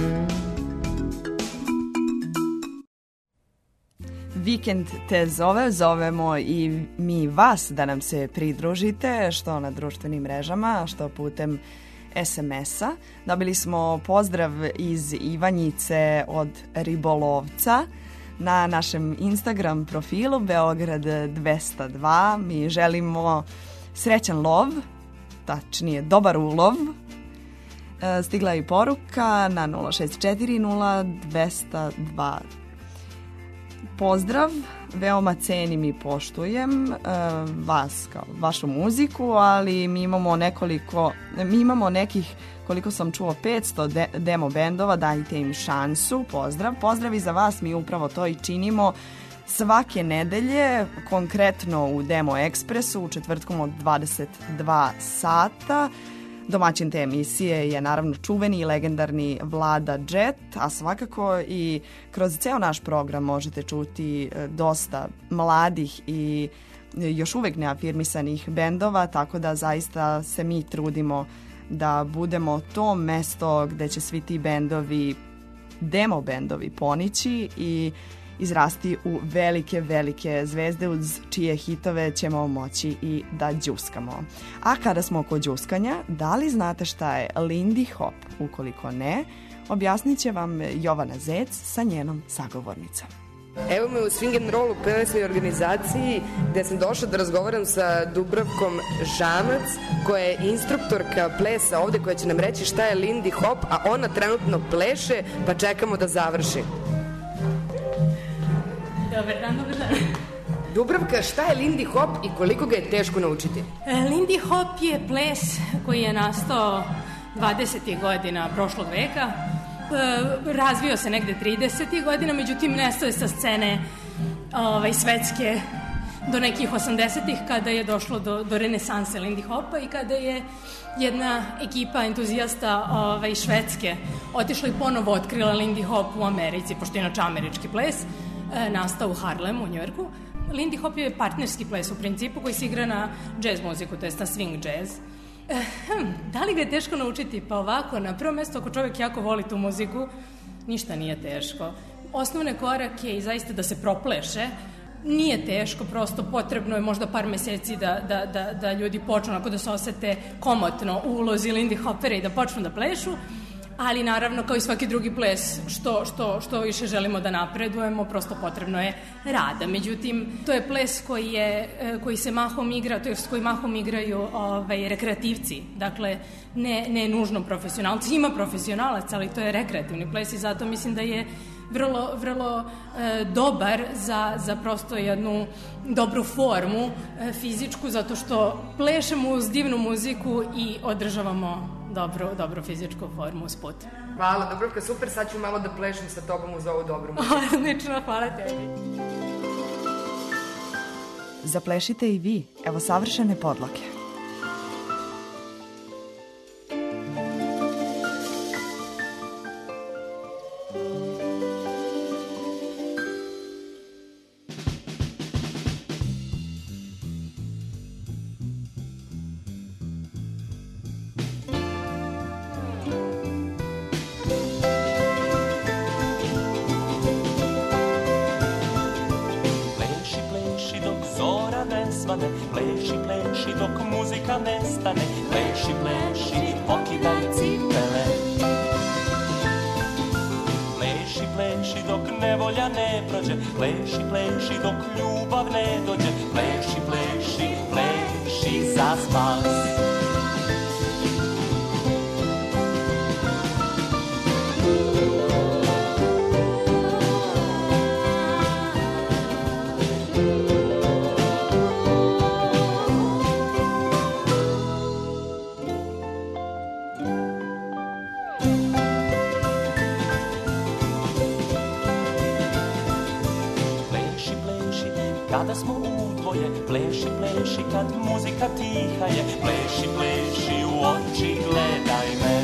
C: Vikend te zove, zovemo i mi vas da nam se pridružite, što na društvenim mrežama, što putem es em es-a. Dobili smo pozdrav iz Ivanjice od Ribolovca na našem Instagram profilu Beograd dvesta dva. Mi želimo srećan lov, tačnije dobar ulov. Stigla je i poruka na nula šest četiri nula dvesta dva. Pozdrav, veoma cenim i poštujem uh, vas kao vašu muziku, ali mi imamo nekoliko, mi imamo nekih, koliko sam čuo, petsto de, demo bendova, dajte im šansu, pozdrav. Pozdrav i za vas, mi upravo to i činimo svake nedelje, konkretno u Demo Ekspresu, u četvrtkom od dvadeset dva sata. Domaćin te emisije je naravno čuveni i legendarni Vlada Džet, a svakako i kroz ceo naš program možete čuti dosta mladih i još uvek neafirmisanih bendova, tako da zaista se mi trudimo da budemo to mesto gde će svi ti bendovi, demo bendovi ponići i izrasti u velike, velike zvezde uz čije hitove ćemo moći i da đuskamo. A kada smo oko đuskanja, da li znate šta je Lindy Hop? Ukoliko ne, objasnit će vam Jovana Zec sa njenom sagovornicom.
T: Evo me u Swing and Rollu pelesnoj organizaciji gde sam došla da razgovaram sa Dubravkom Žamac, koja je instruktorka plesa ovde, koja će nam reći šta je Lindy Hop, a ona trenutno pleše, pa čekamo da završi.
U: Dobar dan, dobar dan.
T: Dubravka, šta je Lindy Hop i koliko ga je teško naučiti?
U: Lindy Hop je ples koji je nastao dvadesetih godina prošlog veka. Razvio se negde tridesetih godina, međutim nestao je sa scene ovaj, svetske do nekih osamdesetih kada je došlo do, do renesanse Lindy Hopa i kada je jedna ekipa entuzijasta ovaj, švedske otišla i ponovo otkrila Lindy Hop u Americi, pošto je inače američki ples, nastao u Harlemu, u Njujorku. Lindy Hop je partnerski ples u principu koji se igra na jazz muziku, to je na swing jazz. Da li ga je teško naučiti? Pa ovako, na prvo mesto, ako čovjek jako voli tu muziku, ništa nije teško. Osnovne korake i zaista da se propleše, nije teško, prosto potrebno je možda par meseci da, da, da, da ljudi počnu, onako da se osete komotno u ulozi Lindy Hopera i da počnu da plešu. Ali naravno, kao i svaki drugi ples, što, što, što više želimo da napredujemo, prosto potrebno je rada. Međutim, to je ples koji, je, koji se mahom igra, to je koji mahom igraju ovaj, rekreativci. Dakle, ne, ne nužno profesionalci. Ima profesionalac, ali to je rekreativni ples i zato mislim da je vrlo, vrlo e, dobar za, za prosto jednu dobru formu e, fizičku, zato što plešemo uz divnu muziku i održavamo Dobro, dobro fizičku formu usput.
T: Hvala, Dubravka, super, sad ću malo da plešem sa tobom uz ovu dobru muziku.
U: Odlično, hvala tebi.
C: Zaplešite i vi, evo savršene podloge.
V: Pleši, pleši dok muzika nestane, pleši, pleši, pokidaj cipele. Pleši, pleši dok nevolja ne prođe, pleši, pleši dok ljubav ne dođe, pleši, pleši, pleši za spas. Kada smo udvoje, pleši, pleši kad muzika tiha je, pleši, pleši u oči gledaj me.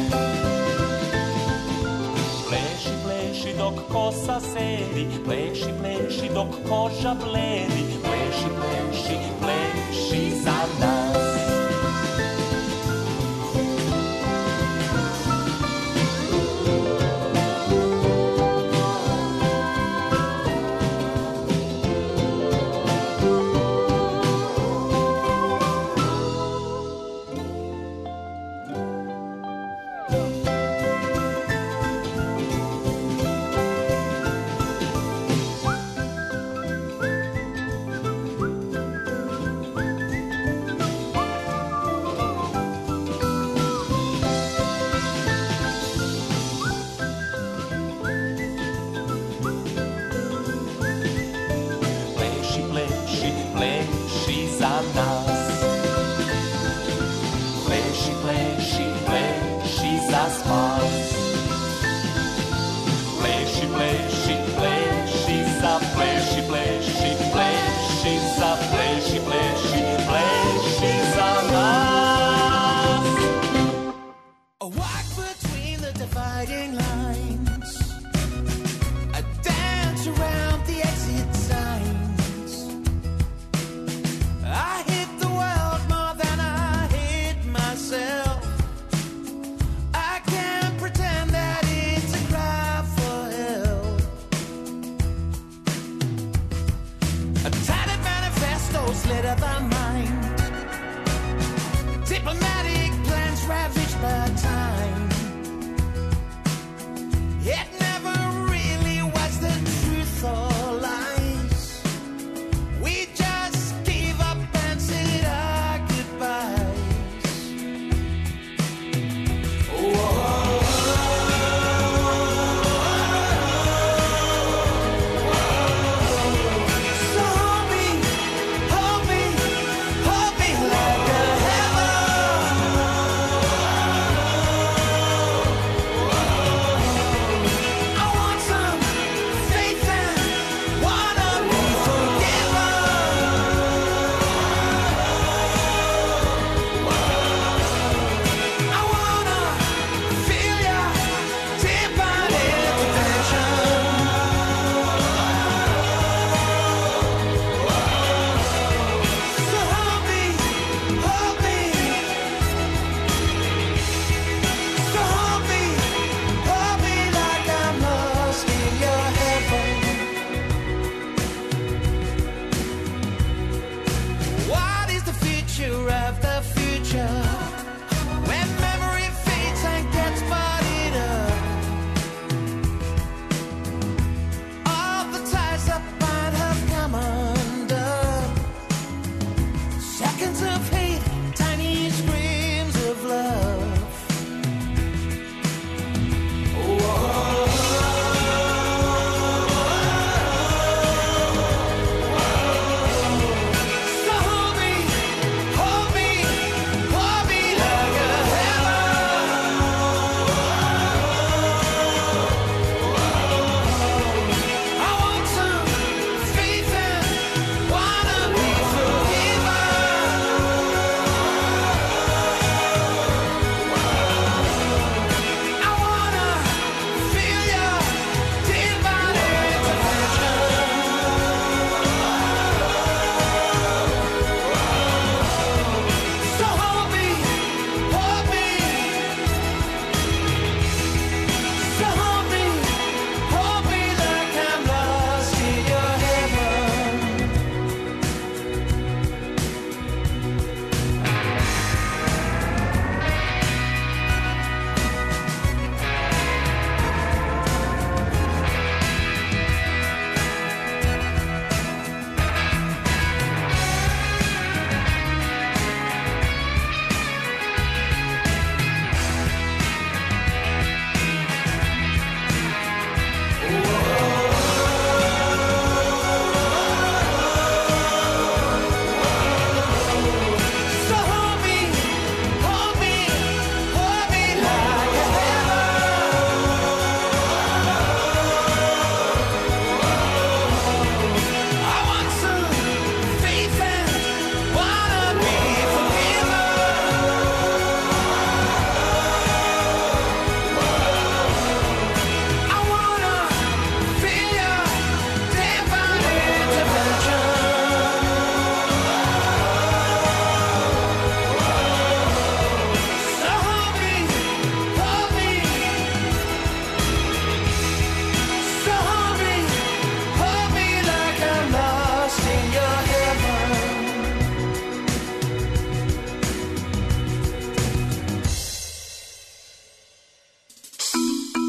V: Pleši, pleši dok kosa sedi, pleši, pleši dok koža bledi, pleši, pleši, pleši za nas.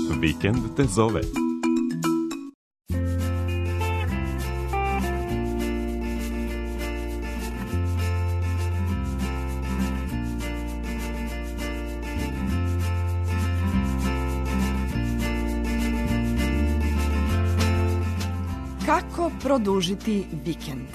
B: Vikend te zove.
C: Kako produžiti vikend?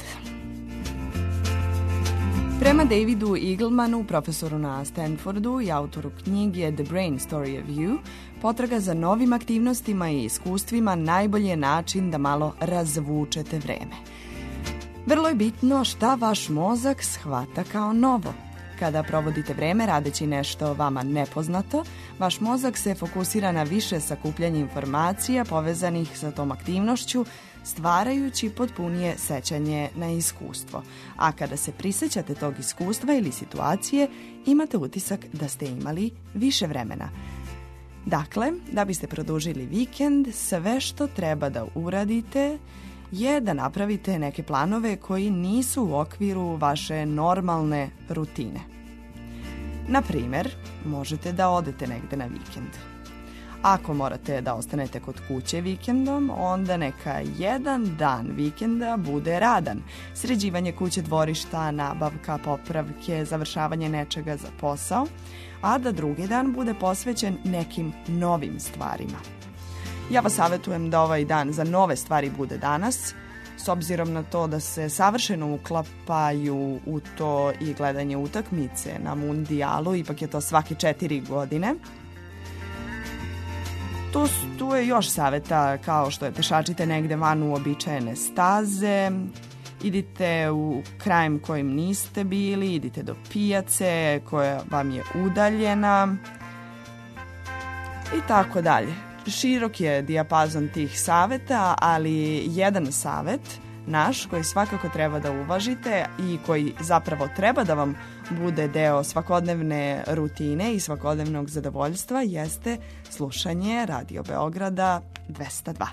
C: Prema Davidu Eaglemanu, profesoru na Stanfordu i autoru knjige The Brain Story of You, potraga za novim aktivnostima i iskustvima najbolji je način da malo razvučete vreme. Vrlo je bitno šta vaš mozak shvata kao novo. Kada provodite vreme radeći nešto vama nepoznato, vaš mozak se fokusira na više sakupljanje informacija povezanih sa tom aktivnošću, stvarajući potpunije sećanje na iskustvo. A kada se prisećate tog iskustva ili situacije, imate utisak da ste imali više vremena. Dakle, da biste produžili vikend, sve što treba da uradite je da napravite neke planove koji nisu u okviru vaše normalne rutine. Na primer, možete da odete negde na vikend. Ako morate da ostanete kod kuće vikendom, onda neka jedan dan vikenda bude radan. Sređivanje kuće, dvorišta, nabavka, popravke, završavanje nečega za posao, a da drugi dan bude posvećen nekim novim stvarima. Ja vas savjetujem da ovaj dan za nove stvari bude danas, s obzirom na to da se savršeno uklapaju u to i gledanje utakmice na mundijalu, ipak je to svake četiri godine. Tu, tu je još savjeta, kao što je pešačite negde van uobičajene staze, idite u krajem kojim niste bili, idite do pijace koja vam je udaljena i tako dalje. Širok je dijapazon tih savjeta, ali jedan savjet naš koji svakako treba da uvažite i koji zapravo treba da vam bude deo svakodnevne rutine i svakodnevnog zadovoljstva jeste slušanje Radio Beograda dvesta dva.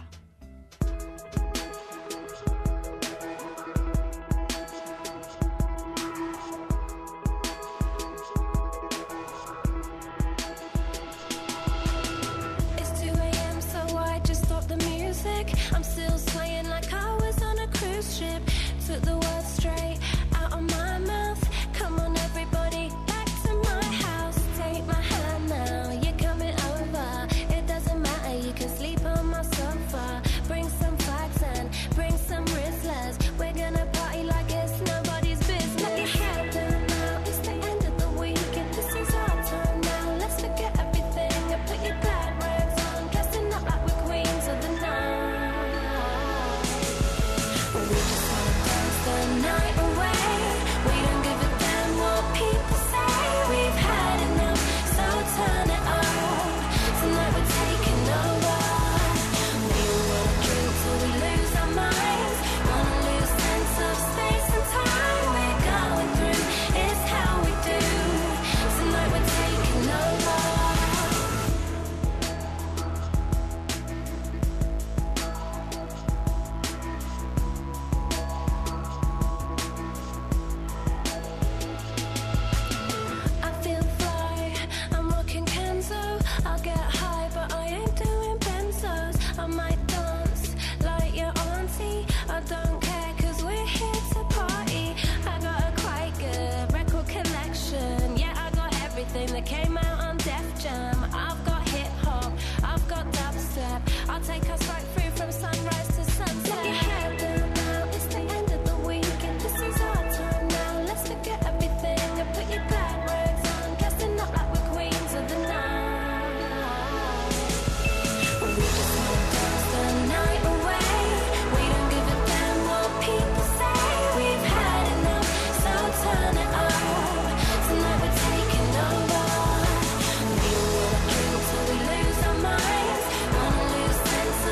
J: Sense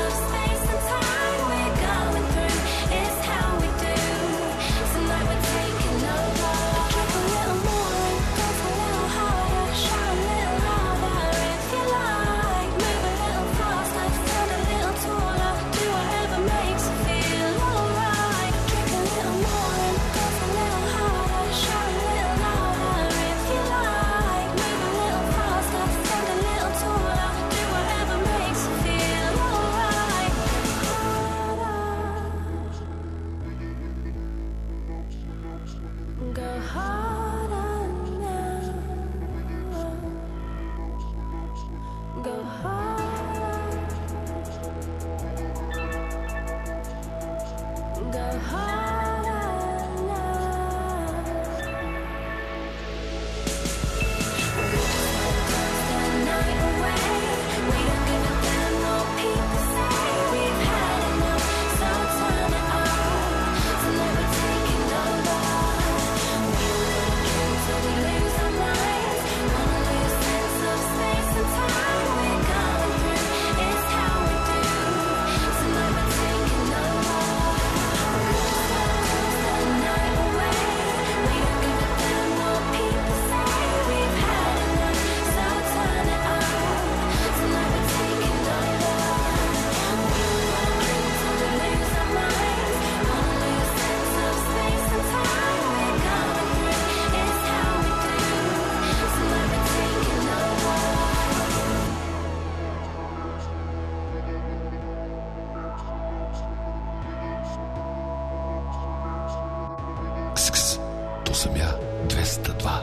L: sam ja dvesta dva.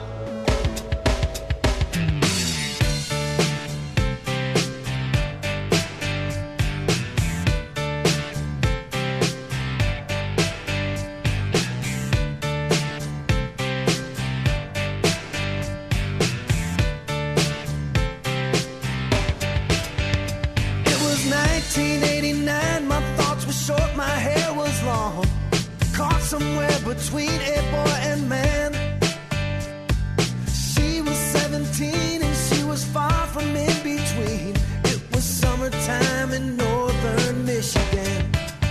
H: nineteen eighty-nine, my thoughts were short, my hair was long. Caught somewhere between a boy and man. She was seventeen and she was far from in between. It was summertime in northern Michigan.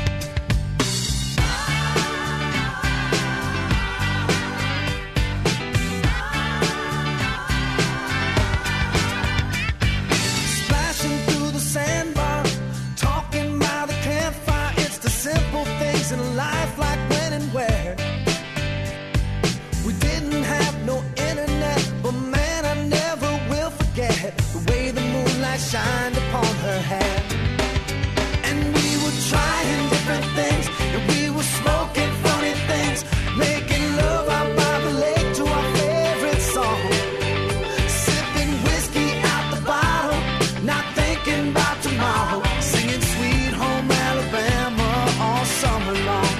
H: Splashing through the sandbar, talking by the campfire. It's the simple things in life, like when and where. We didn't have no internet, but man, I never will forget the way the moonlight shined upon her hair. And we were trying different things, and we were smoking funny things, making love out by the lake to our favorite song. Sipping whiskey out the bottle, not thinking about tomorrow, singing Sweet Home Alabama all summer long.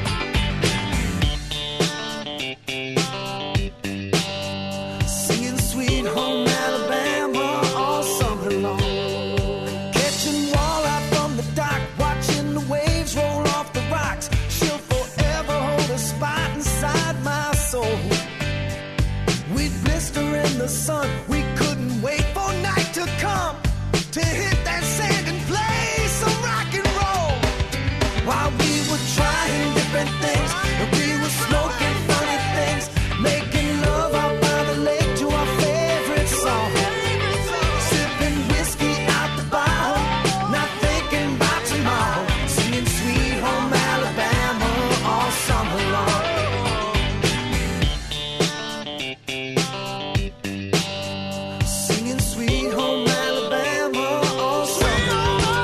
H: Singing Sweet Home Alabama all summer long. Catching walleye from the dock, watching the waves roll off the rocks. She'll forever hold a spot inside my soul. We'd blister in the sun, we couldn't wait for night to come to hit that sand and play some rock and roll. While we were trying different things, and we were smoking funny things, making love out by the lake to our favorite song. Sipping whiskey out the bottle, not thinking about tomorrow, singing Sweet Home Alabama all summer long. Singing Sweet Home Alabama all summer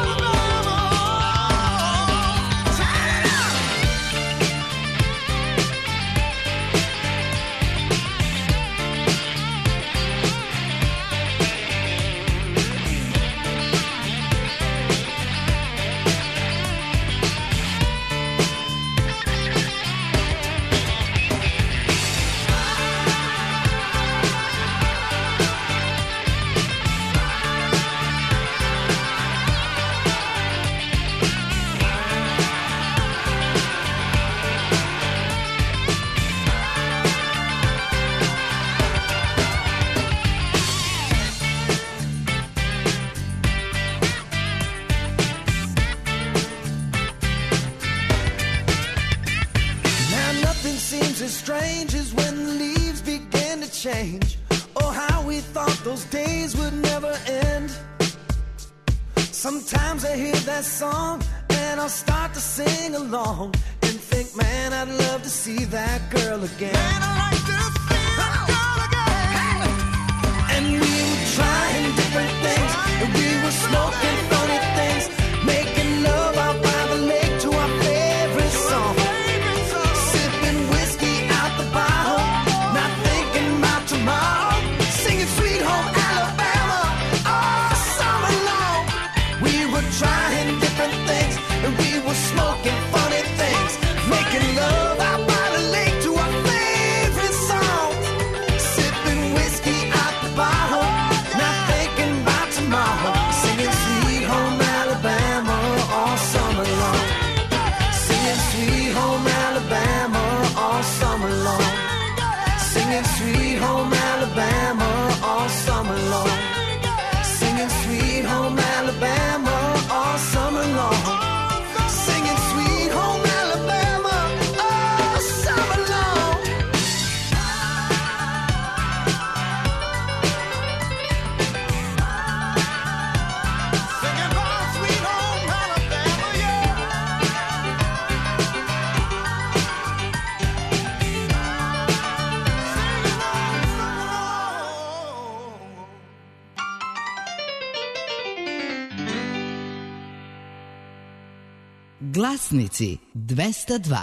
H: Now nothing seems as strange as when the leaves begin to change. Oh, how we thought those days would never end. Sometimes I hear that song and I'll start to sing along and think, man, I'd love to see that girl again. Man, I'd like to see that girl again. And we were trying different things, and we were smoking funny things, making love out by the lake to our favorite song. Sipping whiskey out the bottle, not thinking about tomorrow, singing Sweet Home Alabama all summer long. We were trying different things, and we were smoking funny things, making love out by the lake to our favorite song. Sipping whiskey out the bottle, not thinking about tomorrow, singing Sweet Home Alabama all summer long. Singing Sweet Home Alabama all summer long. Singing Sweet Home Alabama all summer long. Singing Sweet Home Alabama all summer long. Singing Sweet Home Alabama all summer long. Singing about Sweet Home Alabama, yeah.
E: Glasnici dvesta dva.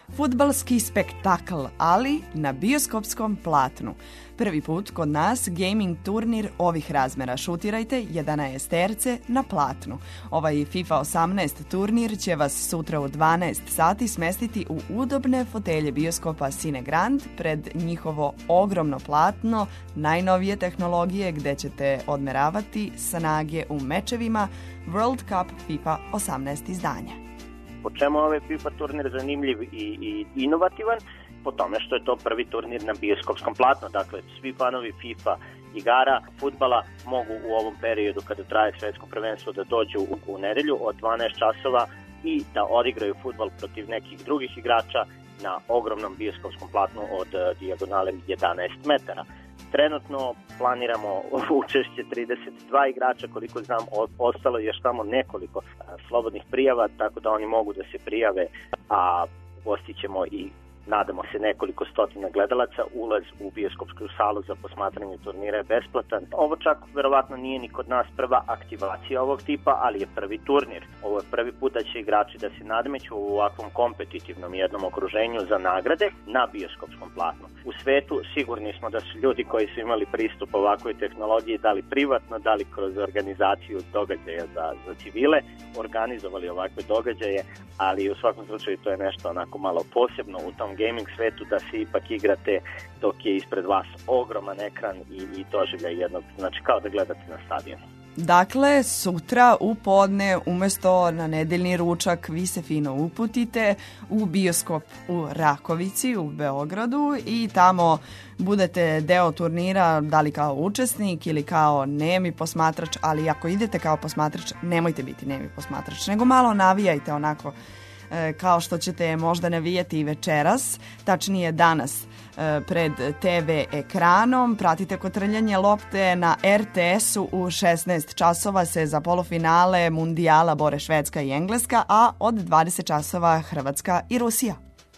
C: Fudbalski spektakl, ali na bioskopskom platnu. Prvi put kod nas gaming turnir ovih razmera. Šutirajte jedanaesterce na platnu. Ovaj FIFA osamnaest turnir će vas sutra u dvanaest sati smestiti u udobne fotelje bioskopa Cine Grand pred njihovo ogromno platno, najnovije tehnologije gde ćete odmeravati snage u mečevima World Cup FIFA osamnaest izdanja.
F: Po čemu je ovaj FIFA turnir zanimljiv i, i inovativan? Po tome što je to prvi turnir na bioskopskom platnu. Dakle, svi fanovi FIFA igara, fudbala mogu u ovom periodu kada traje svetsko prvenstvo da dođu u, u nedelju od dvanaest časova i da odigraju fudbal protiv nekih drugih igrača na ogromnom bioskopskom platnu od uh, dijagonale jedanaest metara. Trenutno planiramo učešće trideset dva igrača, koliko znam, ostalo je još samo nekoliko slobodnih prijava, tako da oni mogu da se prijave, a postićemo i nadamo se nekoliko stotina gledalaca. Ulaz u bioskopsku salu za posmatranje turnira je besplatan. Ovo čak verovatno nije ni kod nas prva aktivacija ovog tipa, ali je prvi turnir. Ovo je prvi put da će igrači da se nadmeću u ovakvom kompetitivnom jednom okruženju za nagrade na bioskopskom platnu. U svetu sigurni smo da su ljudi koji su imali pristup ovakvoj tehnologiji, da li privatno, da li kroz organizaciju događaja za, za civile, organizovali ovakve događaje, ali u svakom slučaju to je nešto onako malo posebno u tom gaming svetu, da se ipak igrate dok je ispred vas ogroman ekran i, i doživljaj jednog, znači kao da gledate na stadionu.
C: Dakle, sutra u podne umesto na nedeljni ručak vi se fino uputite u bioskop u Rakovici u Beogradu i tamo budete deo turnira, da li kao učesnik ili kao nemi posmatrač, ali ako idete kao posmatrač, nemojte biti nemi posmatrač, nego malo navijajte onako kao što ćete možda navijati i večeras, tačnije danas pred te ve ekranom. Pratite kotrljanje lopte na er te esu u šesnaest časova se za polufinale mundijala bore Švedska i Engleska, a od dvadeset časova Hrvatska i Rusija.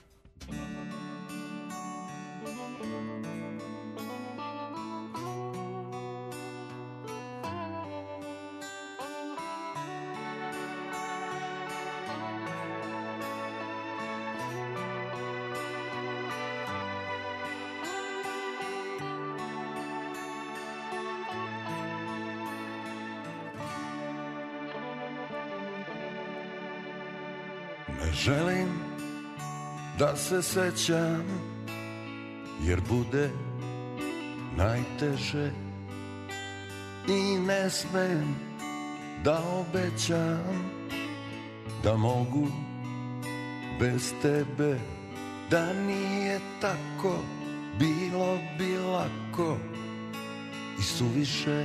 G: Ne želim da se sećam, jer bude najteže i ne smem da obećam da mogu bez tebe, da nije tako, bilo bi lako i suviše.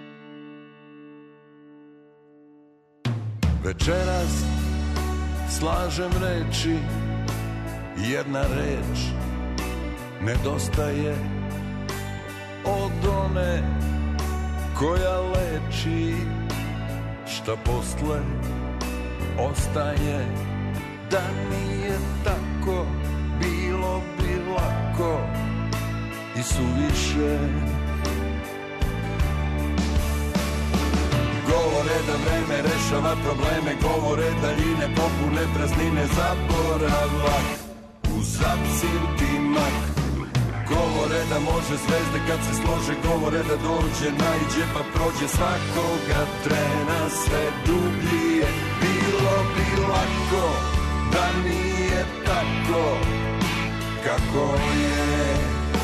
G: Večeras slažem reči, jedna reč nedostaje od one koja leči, šta posle ostaje, da nije tako, bilo bi lako i suviše. Govore da vreme rešava probleme, govore daljine popune praznine, zaboravak uz apsintimak. Govore da može zvezde kad se slože, govore da dođe, naiđe pa prođe, svakoga trena sve dublje. Bilo bi lako da nije tako kako je.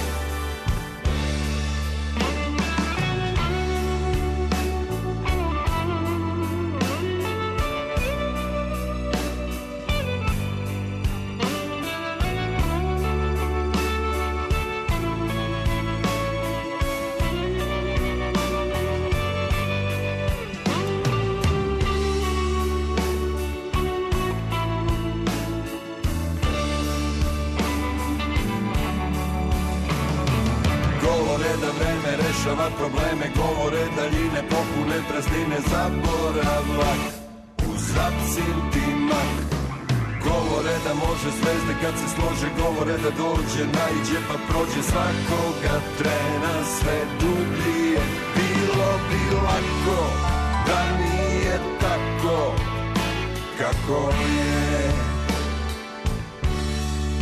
G: Probleme govore daljine popune praznine, zaboravak uz apsintimak. Govore da može zvezde kad se slože, govore da dođe, naiđe pa prođe, svakoga trena sve dublje. Bilo bi lako da nije tako kako je.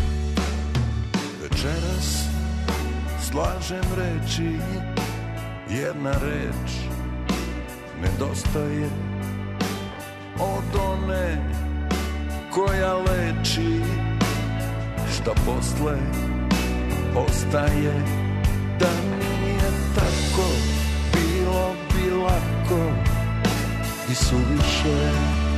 G: slažem reči, jedna reč nedostaje od one koja leči, šta posle ostaje. Da nije tako, bilo bi lako i suviše.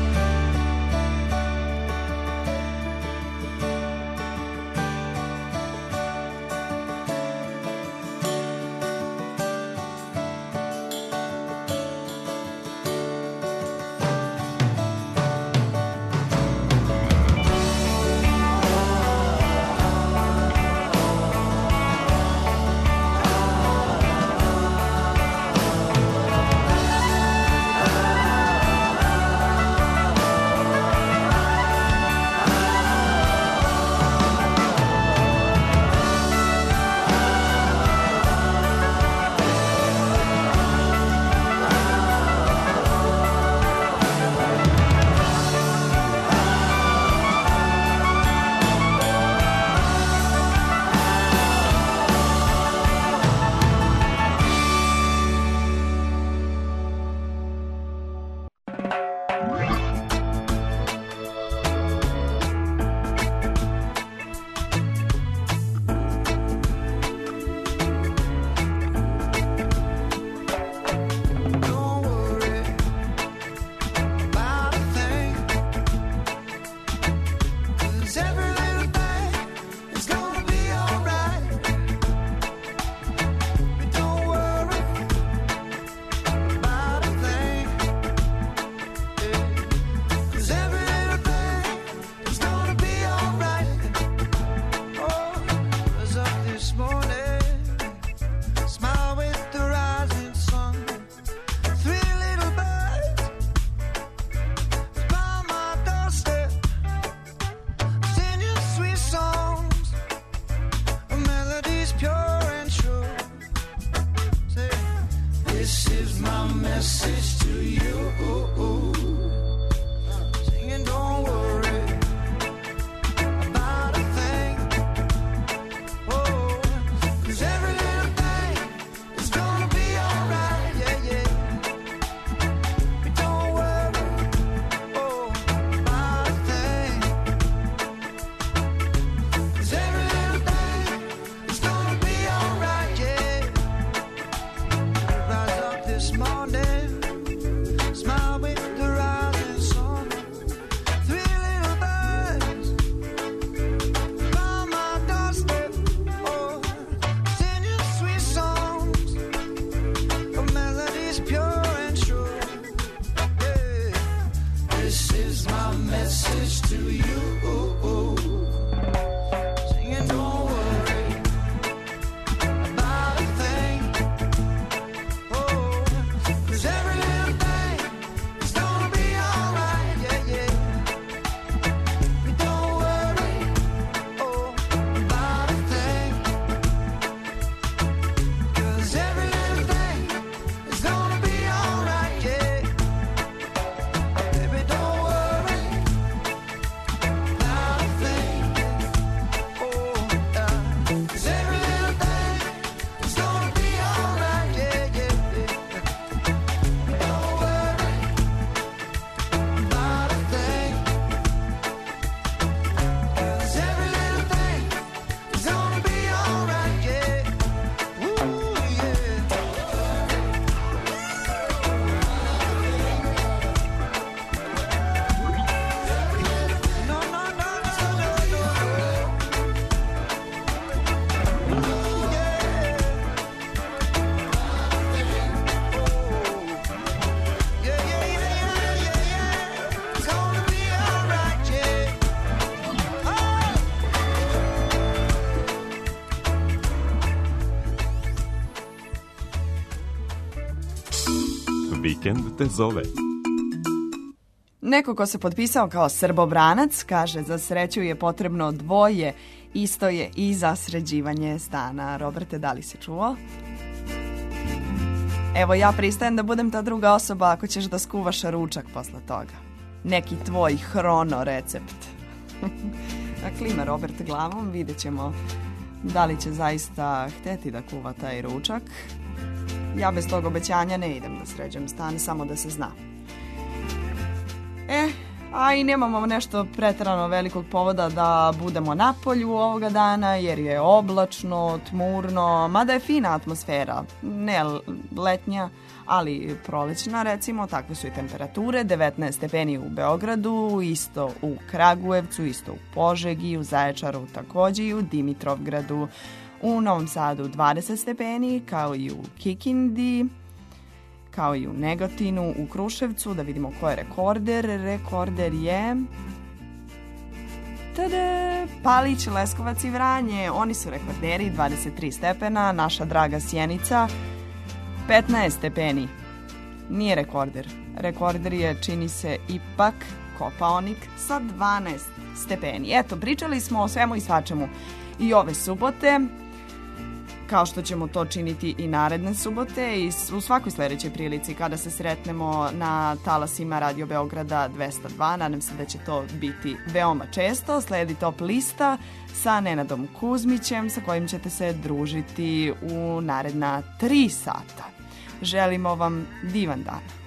B: Vikend te zove.
C: Neko ko se potpisao kao srbobranac kaže za sreću je potrebno dvoje, isto je i za sređivanje stana. Roberte, da li si čuo? Evo ja pristajem da budem ta druga osoba ako ćeš da skuvaš ručak posle toga. Neki tvoj hrono recept. A klima Robert glavom, vidjet ćemo Da li će zaista hteti da kuva taj ručak? Ja bez tog obećanja ne idem da sređem stan, samo da se zna. E, a i nemamo nešto preterano velikog povoda da budemo na polju ovoga dana, jer je oblačno, tmurno, mada je fina atmosfera, ne letnja, ali prolećna recimo, takve su i temperature, devetnaest stepeni u Beogradu, isto u Kragujevcu, isto u Požegi, u Zaječaru takođe i u Dimitrovgradu, u Novom Sadu dvadeset stepeni, kao i u Kikindi, kao i u Negotinu, u Kruševcu, da vidimo ko je rekorder. Rekorder je... Tada, Palić, Leskovac i Vranje. Oni su rekorderi, dvadeset tri stepena. Naša draga Sjenica, petnaest stepeni. Nije rekorder. Rekorder je, čini se, ipak Kopaonik sa dvanaest stepeni. Eto, pričali smo o svemu i svačemu i ove subote, kao što ćemo to činiti i naredne subote i u svakoj sledećoj prilici kada se sretnemo na talasima Radio Beograda dvesta dva. Nadam se da će to biti veoma često. Sledi Top lista sa Nenadom Kuzmićem, sa kojim ćete se družiti u naredna tri sata. Želimo vam divan dan.